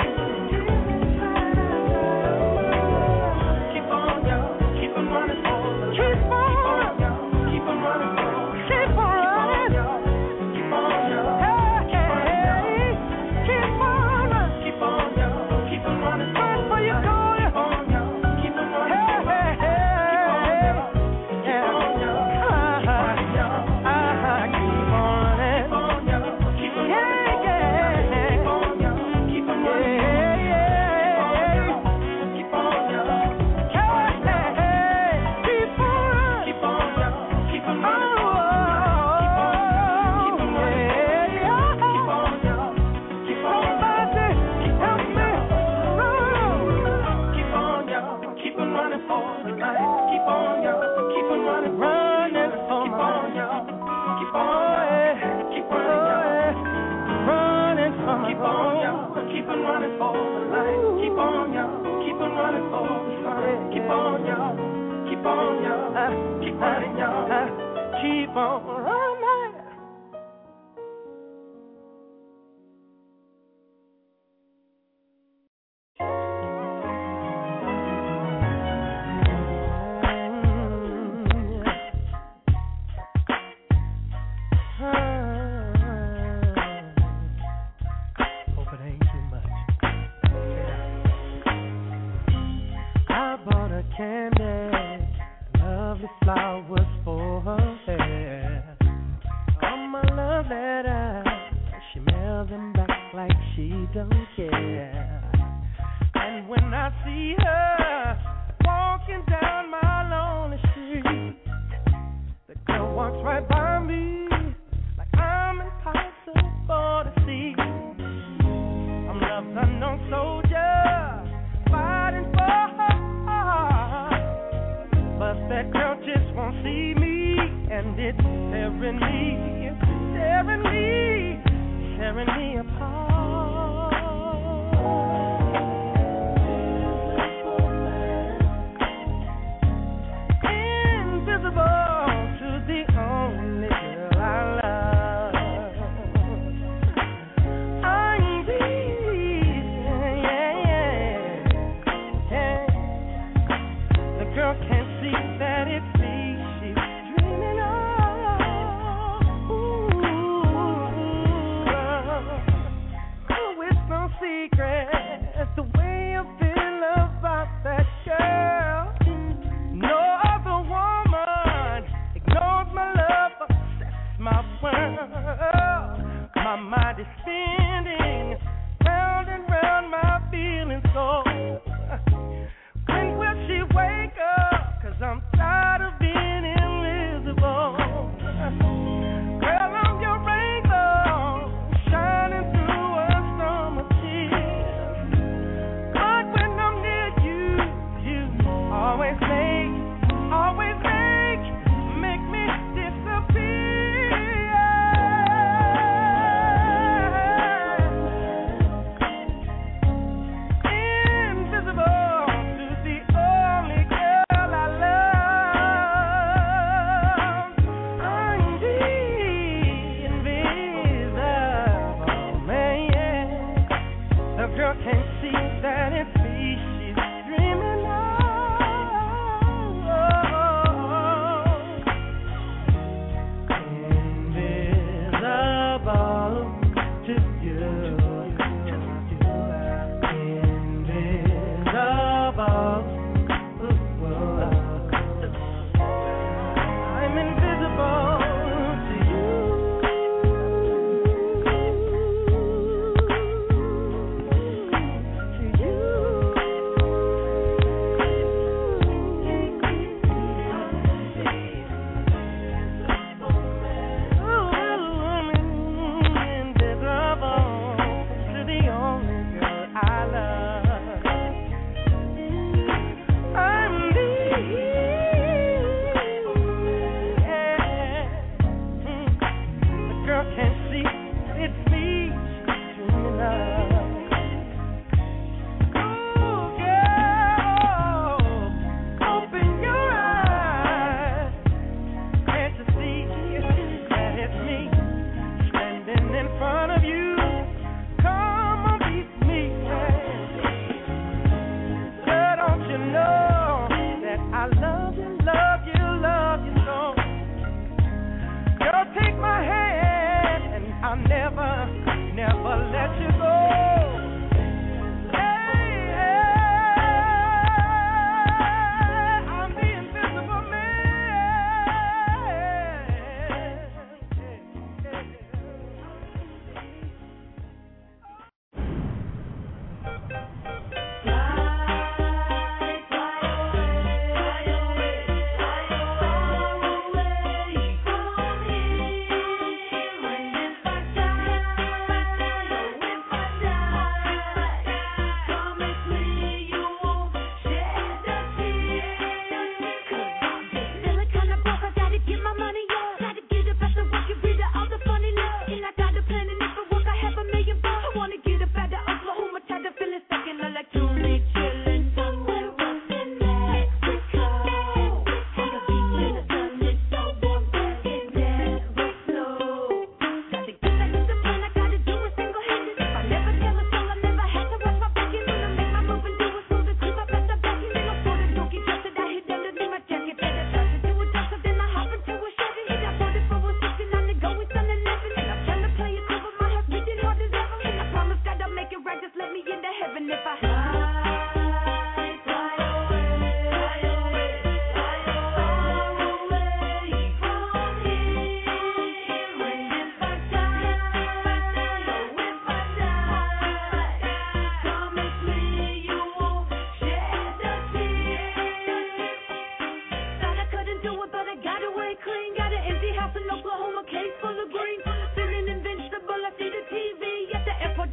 Keep on, y'all. Keep on running forward. Keep on, y'all. Keep on running forward. Keep on running. Keep on, y'all. Hey, hey, keep on, keep on, y'all. Keep on running forward. For your goal. Keep on, y'all. Keep on running forward. Hey, hey, hey, keep on, y'all. Keep on, y'all. Keep on running. Keep on, y'all. Keep on running. Keep on, y'all. Keep on running. Keep on, y'all. Keep on, keep on, y'all. Keep on running. Keep on running for the light. Keep on, y'all. Keep on running for the light. Keep on, y'all. Keep on, y'all. Keep running, y'all. Keep on running. Hope it ain't too much. I bought a candy, lovely flowers for her hair. On my love letter, she mailed them back like she don't care. And when I see her walking down my lonely street, the girl walks right by me like I'm impossible to see. I'm love's unknown soldier, fighting for her heart. But that girl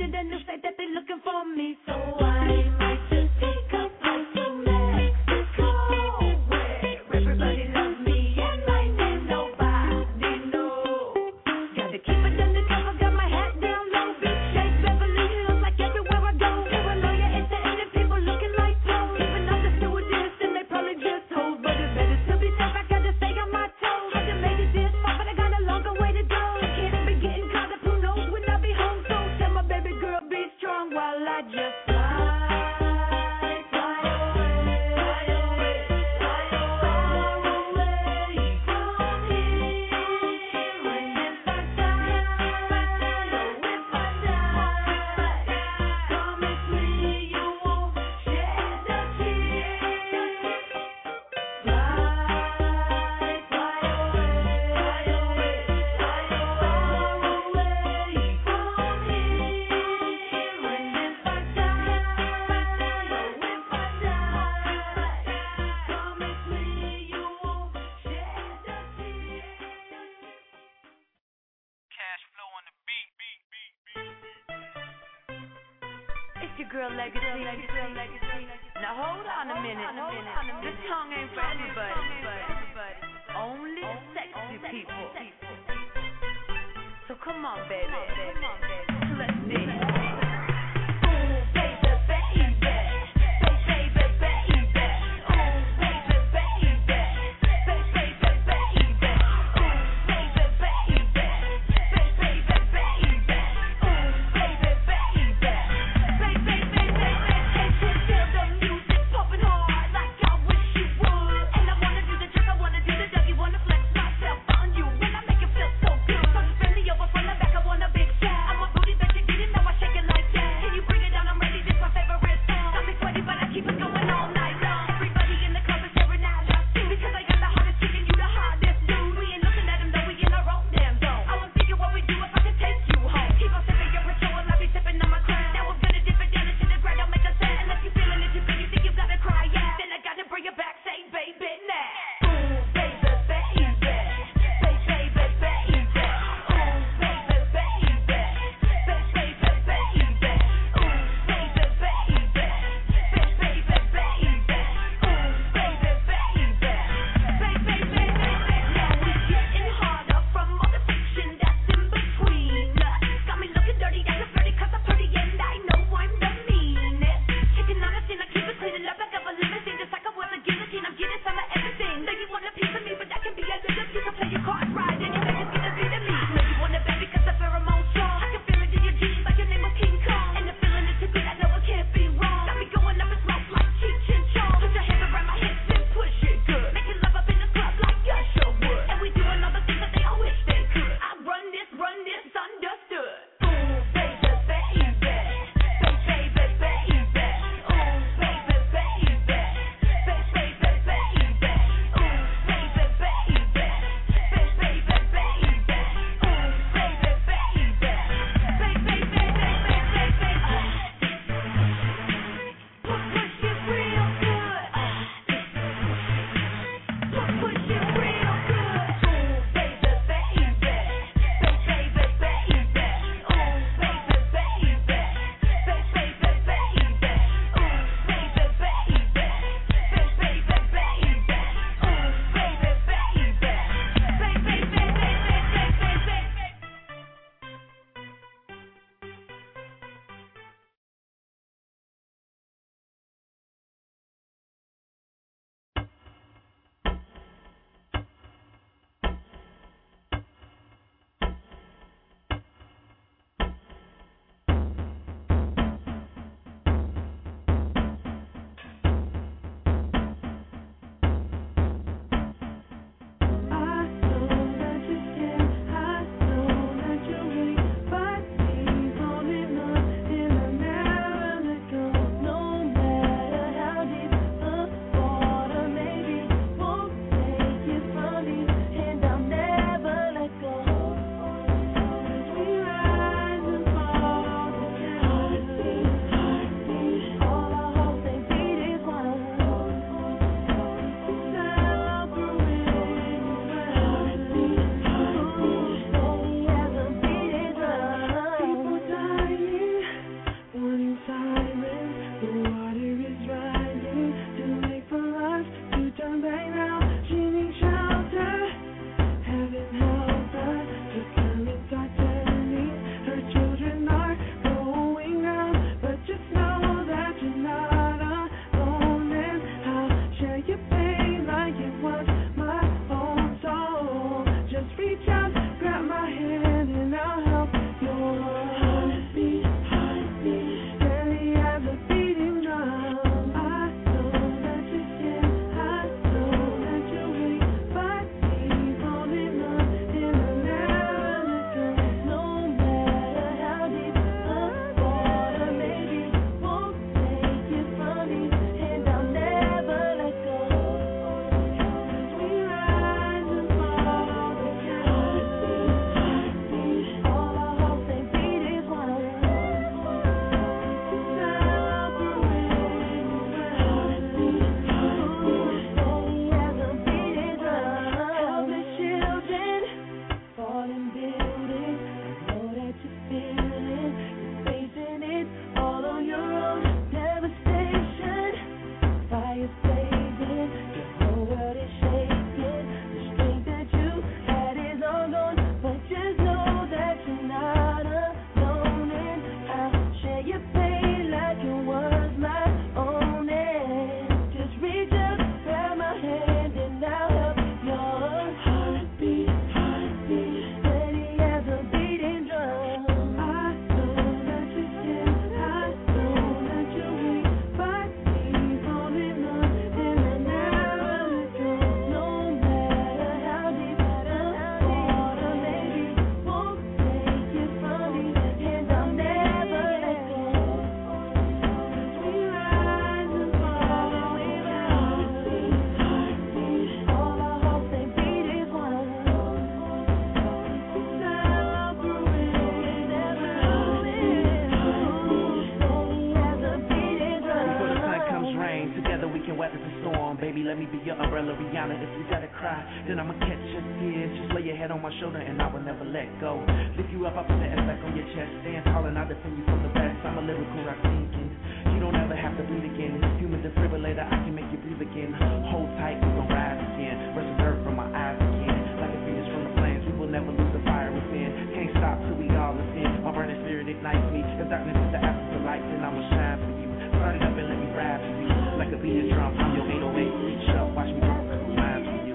attention, then they'll say that they looking for me. So I might just take a flight to Mexico, where everybody loves me and my name nobody knows. Got to keep it undercover, got my hat down low, big shape, Beverly Hills, like everywhere I go. You're a lawyer, entertaining people looking like pros. Even up the stewardess and they probably just hoes, but it's better to be tough. I gotta stay on my toes. I done made it this far, but I got a longer way to go. Can't be getting caught up, who knows when I'll be home. So tell my baby girl be strong while I just fly, fly away, fly away, fly far away from here. And if I die, oh if I die, promise me you won't shed a tear. Fly, fly away, fly away, fly far away from here. And if I die, oh if I die, promise me you won't shed a tear. Cash flow on the beat, beat, beat, beat. It's your girl Legacy. Now hold on a minute. This song ain't for everybody. Only the sexy people. So come on, baby. Let's dance. Ooh, baby, baby. Baby, baby. Ooh, baby, baby. Baby, baby. Ooh, baby, baby. Baby, baby. Ooh, baby, baby. Baby, baby. Can't you feel the music pumping hard like I wish you would? And I wanna do the jerk, I wanna do the dougie, wanna flex myself on you. When I make it feel so good, so just bend me over from the back, I want a big shot. I'm a booty that you get it, now I shake it let me be your umbrella, Rihanna. If you gotta cry, then I'ma catch your tears. Just lay your head on my shoulder and I will never let go. Lift you up, I put the S back on your chest. Stand tall and I defend you from the best. I'm a lyrical rock thinking. You don't ever have to bleed again. Human defibrillator, I can make you breathe again. Hold tight, we gon' rise again. Rest reserve from my eyes again. Like a Venus from the flames, we will never lose the fire within. Can't stop till we all ascend. My burning spirit ignites me. If darkness is the absence of light, then I'ma shine for you. Start it up and let me ride for you. Like a beating drum from your eight oh eight. Reach up, watch me drop a couple lines for you.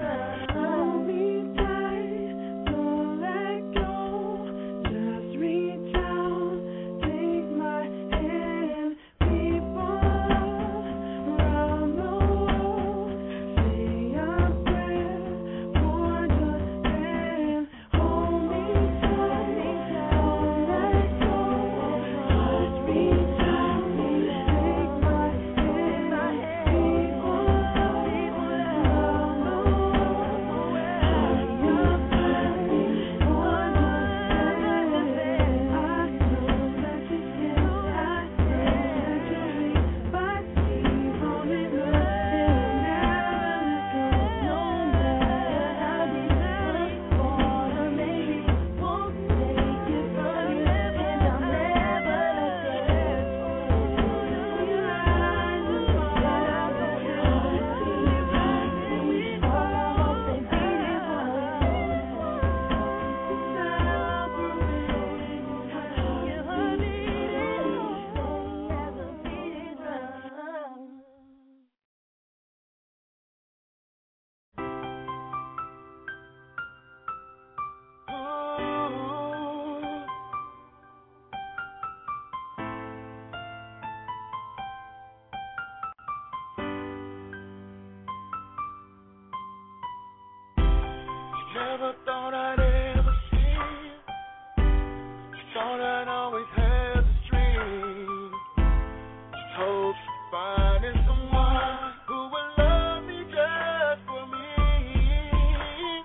Never thought I'd ever see it. Thought I'd always have this dream. Just hopes of finding someone who will love me just for me.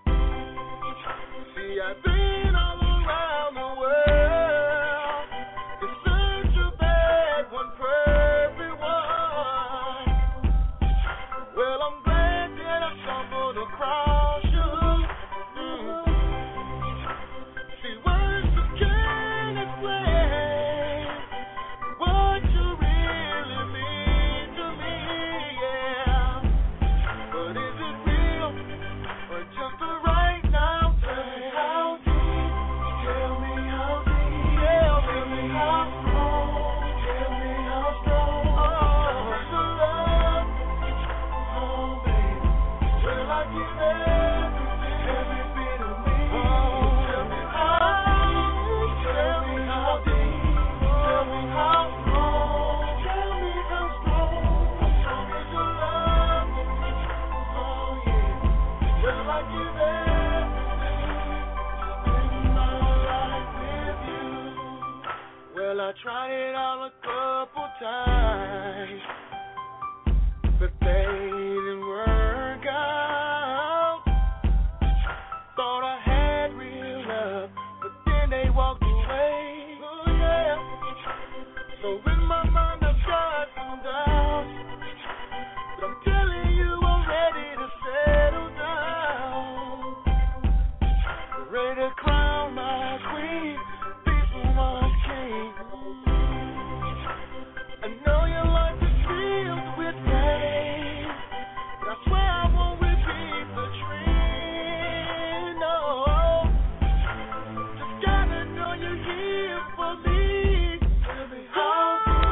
See, I've been all around the world in search of that one perfect one. Well, I'm glad that I stumbled across. I tried it all a couple times, but they didn't work out. Thought I had real love, but then they walked away. Oh yeah. So in my mind I've got some doubts, but I'm telling you I'm ready to settle down. Ready to crown my queen, be someone's king. I know your life is filled with pain. That's why I won't repeat the dream. No, just gotta know you're here for me. Tell me how.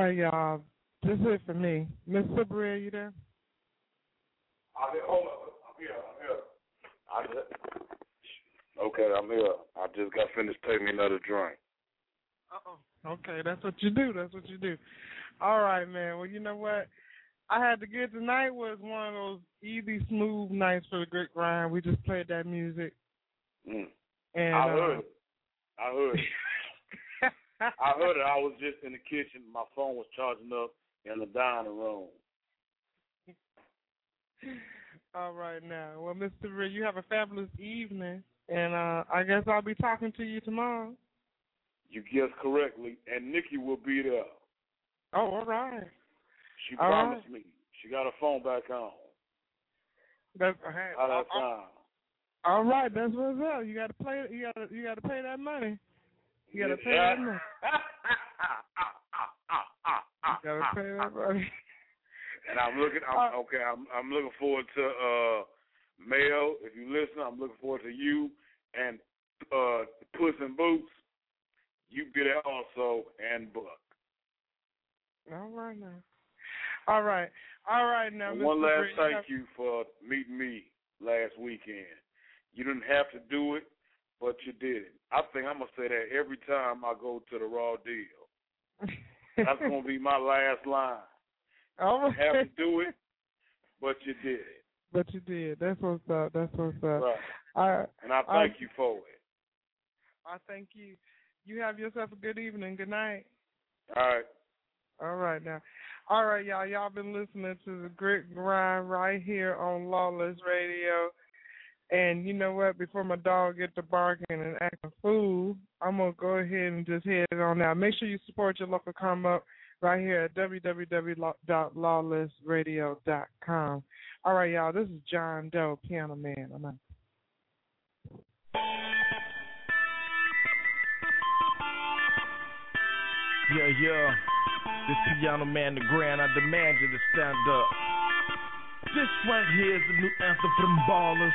right, y'all. This is it for me. Miss Sabria, you there? I'm here. Hold on. I'm here. I'm here. I just, okay, I'm here. I just got finished taking me another drink. Uh-oh. Okay, that's what you do. That's what you do. All right, man. Well, you know what? I had to get tonight was one of those easy, smooth nights for the Grit Grind. We just played that music. Mm. And, I heard uh, it. I heard it. I heard it. I was just in the kitchen. My phone was charging up in the dining room. All right, now. Well, Mister Ray, you have a fabulous evening, and uh, I guess I'll be talking to you tomorrow. You guessed correctly, and Nikki will be there. Oh, all right. She all promised right. me. She got her phone back on. That's hey, By that time. All right, that's what's up. You got to play. You got to. You got to pay that money. You got to pay yeah. that money. You got to pay that money. And I'm looking. I'm, uh, okay, I'm, I'm looking forward to uh, Mayo. If you listen, I'm looking forward to you and uh, Puss in Boots. You be there also, and Buck. All right now. All right. All right now. And Mister one last Brett, thank you, have... you for meeting me last weekend. You didn't have to do it, but you did it. I think I'm going to say that every time I go to the Raw Deal. That's going to be my last line. All right. You have to do it, but you did it. But you did. That's what's up. That's what's up. Right. All right. And I thank I, you for it. I thank you. You have yourself a good evening. Good night. All right. All right now. All right, y'all. Y'all been listening to the Grit Grind right here on Lawless Radio. And you know what? Before my dog get to barking and acting a fool, I'm going to go ahead and just head on out. Make sure you support your local come up right here at w w w dot lawless radio dot com. All right, y'all. This is John Doe, Piano Man. I'm out. Yeah, yeah. This Piano Man, the Grand, I demand you to stand up. This right here is the new anthem for them ballers.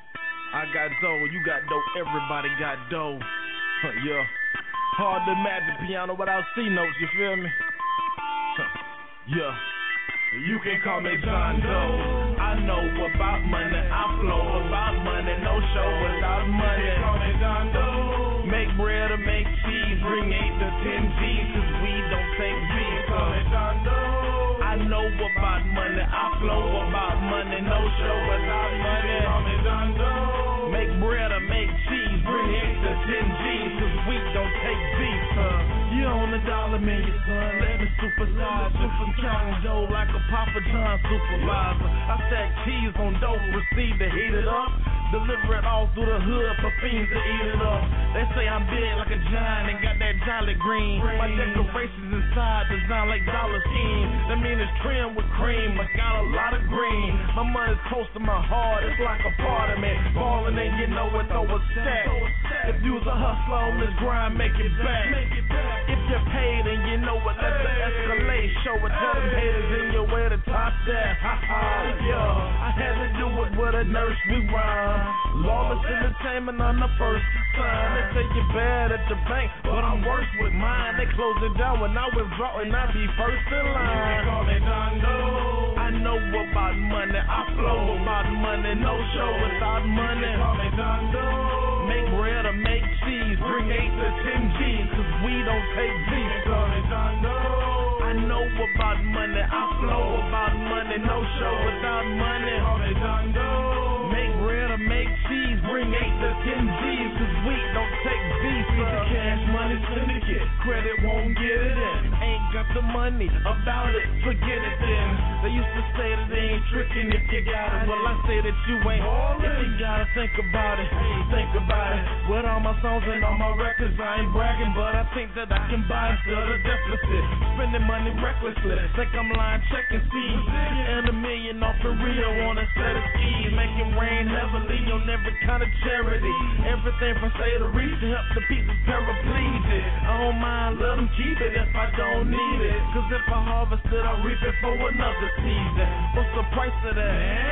I got dough, you got dough, everybody got dough. Huh, yeah. Hard to imagine piano without C notes, you feel me? Huh, yeah. You can call me John Doe. I know about money, I flow about money, no show without money. You can call me John Doe. Make bread or make cheese, bring eight to ten G's, cause we don't take beef. Call me John Doe. I know about money, I flow about money, no show without money. You call me John Doe. Make bread or make cheese, bring eight to ten G's, cause we don't take beef. Uh, you on the dollar million, son, let me supersize you from counting dough like a Papa John supervisor. I stack cheese on dope, receive to heat it up. Deliver it all through the hood for fiends to eat it up. They say I'm big like a giant and got that jolly green. My decorations inside design like dollar scheme. That mean it's trimmed with cream, I got a lot of green. My money's close to my heart, it's like a part of me. Ballin' and you know it, throw a stack. If you was a hustler on this grind, make it back. If you're paid and you know it, let the escalate. Show it, tell them haters in your way to top that. Ha ha, yeah. I had to do it with a nursery rhyme. Lawless entertainment on the first sign. They say you're bad at the bank, but I'm worse with mine. They close it down when I withdraw and I be first in line. You can call me John Doe. I know about money, I flow about money, no show without money. You can call me John Doe. Make bread or make cheese, bring eight to ten G's, cause we don't take beef. You can call me John Doe. I know about money, I flow about money, no show without money. You can call me John Doe. Make bread or make cheese, bring eight to ten G's, cause we don't take beef. It's a cash money syndicate, credit won't get it in. Ain't got the money, about it, forget it then. They used to say that they ain't tricking if you got it. Well, I say that you ain't. If you gotta think about it, think about it. With all my songs and all my records, I ain't bragging, but I think that I can buy until the deficit. Spending money recklessly, think I'm lying, check and see. And a million off the Rio on a set of skis, making rain heavily on every kind of charity. Everything from say to reach to help the people paraplegic. I don't mind, let them keep it if I don't need it. Cause if I harvest it, I reap it for another season. What's the price of that? I stop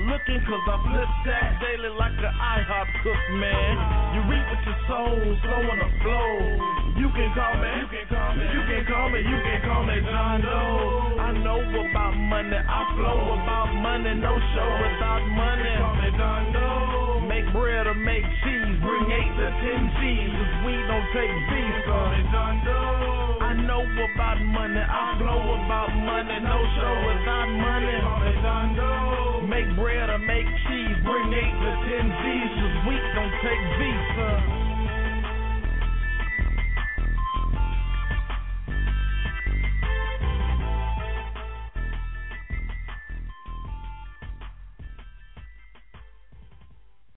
looking, cause I flip that daily like an IHOP cook, man. You reap what your soul, so on the flow. You can call me, you can call me, you can call me, you can call me John Doe. I know about money, I flow about money, no show without money. Call me John Doe. Make bread or make cheese, bring eight to ten G's, cause we don't take beef. Call me John Doe. I know about money, I flow about money, no show without money. Call me John Doe. Make bread or make cheese, bring eight to ten G's, cause we don't take beef.